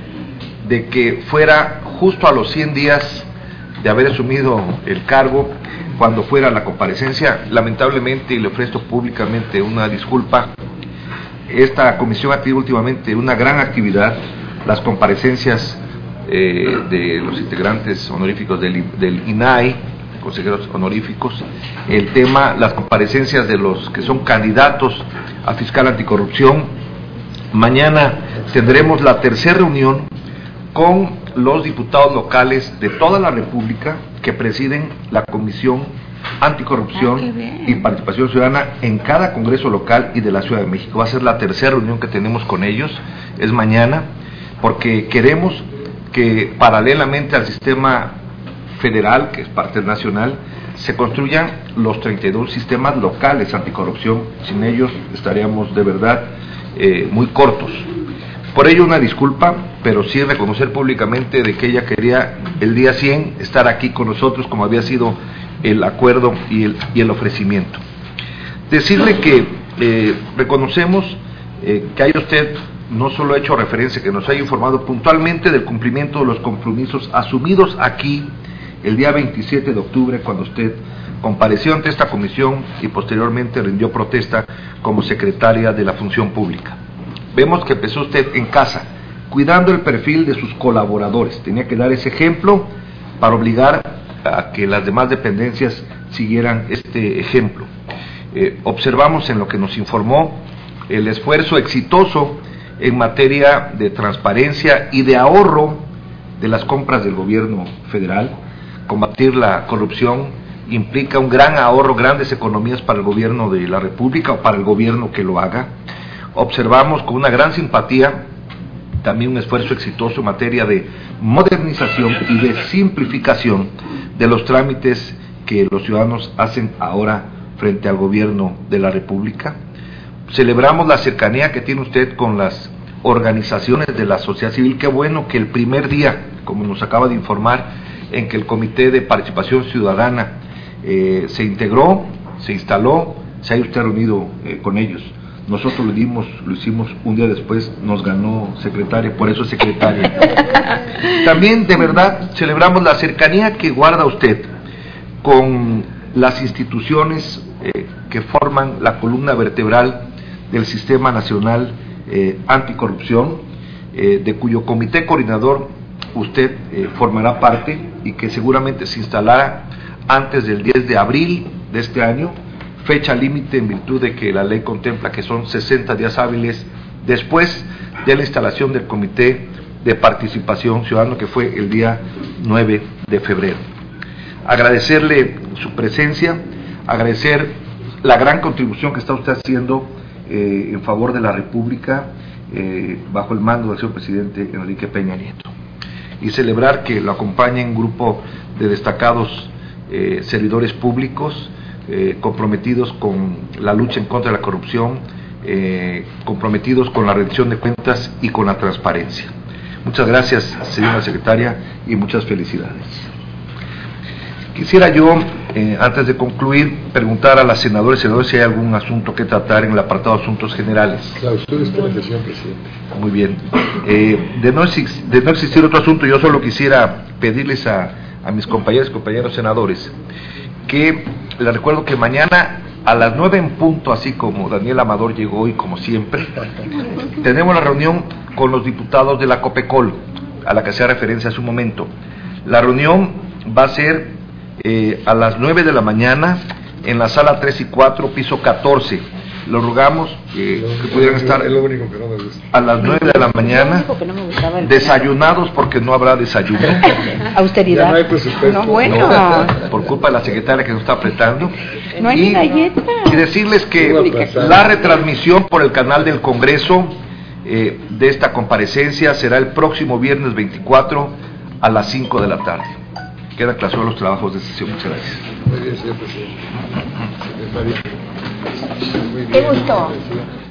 de que fuera justo a los 100 días de haber asumido el cargo, cuando fuera la comparecencia. Lamentablemente, y le ofrezco públicamente una disculpa, esta comisión ha tenido últimamente una gran actividad. Las comparecencias de los integrantes honoríficos del INAI, consejeros honoríficos, el tema, las comparecencias de los que son candidatos a fiscal anticorrupción. Mañana tendremos la tercera reunión con los diputados locales de toda la República que presiden la Comisión Anticorrupción y Participación Ciudadana en cada Congreso local y de la Ciudad de México. Va a ser la tercera reunión que tenemos con ellos, es mañana, porque queremos que paralelamente al sistema federal, que es parte nacional, se construyan los 32 sistemas locales anticorrupción. Sin ellos estaríamos de verdad muy cortos. Por ello una disculpa, pero sí reconocer públicamente de que ella quería el día 100 estar aquí con nosotros, como había sido el acuerdo y el ofrecimiento. Decirle que reconocemos que haya usted no solo ha hecho referencia, que nos haya informado puntualmente del cumplimiento de los compromisos asumidos aquí el día 27 de octubre, cuando usted compareció ante esta comisión y posteriormente rindió protesta como secretaria de la Función Pública. Vemos que empezó usted en casa, cuidando el perfil de sus colaboradores. Tenía que dar ese ejemplo para obligar a que las demás dependencias siguieran este ejemplo. Observamos en lo que nos informó el esfuerzo exitoso en materia de transparencia y de ahorro de las compras del gobierno federal. Combatir la corrupción implica un gran ahorro, grandes economías para el gobierno de la República o para el gobierno que lo haga. Observamos con una gran simpatía también un esfuerzo exitoso en materia de modernización y de simplificación de los trámites que los ciudadanos hacen ahora frente al gobierno de la República. Celebramos la cercanía que tiene usted con las organizaciones de la sociedad civil. Qué bueno que el primer día, como nos acaba de informar, en que el Comité de Participación Ciudadana se integró, se instaló, se haya usted reunido con ellos. Nosotros lo hicimos un día después, nos ganó secretaria, por eso es secretaria. También, de verdad, celebramos la cercanía que guarda usted con las instituciones que forman la columna vertebral del Sistema Nacional Anticorrupción, de cuyo comité coordinador usted formará parte y que seguramente se instalará antes del 10 de abril de este año, fecha límite en virtud de que la ley contempla que son 60 días hábiles después de la instalación del Comité de Participación Ciudadana, que fue el día 9 de febrero. Agradecerle su presencia, agradecer la gran contribución que está usted haciendo en favor de la República bajo el mando del señor presidente Enrique Peña Nieto, y celebrar que lo acompañe un grupo de destacados servidores públicos comprometidos con la lucha en contra de la corrupción, comprometidos con la rendición de cuentas y con la transparencia. Muchas gracias, señora secretaria, y muchas felicidades. Quisiera yo, antes de concluir, preguntar a las senadoras y senadores si hay algún asunto que tratar en el apartado de asuntos generales. Clausuras por la sesión, presidente. Muy bien. De no existir otro asunto, yo solo quisiera pedirles a mis compañeros senadores, que les recuerdo que mañana a las 9 en punto, así como Daniel Amador llegó hoy, como siempre, tenemos la reunión con los diputados de la COPECOL, a la que hacía referencia hace un momento. La reunión va a ser a las 9 de la mañana en la sala 3 y 4, piso 14. Lo rogamos que pudieran estar a las 9 de la mañana, desayunados, porque no habrá desayuno. Austeridad. Ya no hay presupuesto. No, bueno. No, por culpa de la secretaria que nos está apretando. No hay galletas. Y decirles que la retransmisión por el canal del Congreso de esta comparecencia será el próximo viernes 24 a las 5 de la tarde. Queda clausurados los trabajos de sesión. Muchas gracias. Muy bien, señor presidente. Secretario. Qué gusto.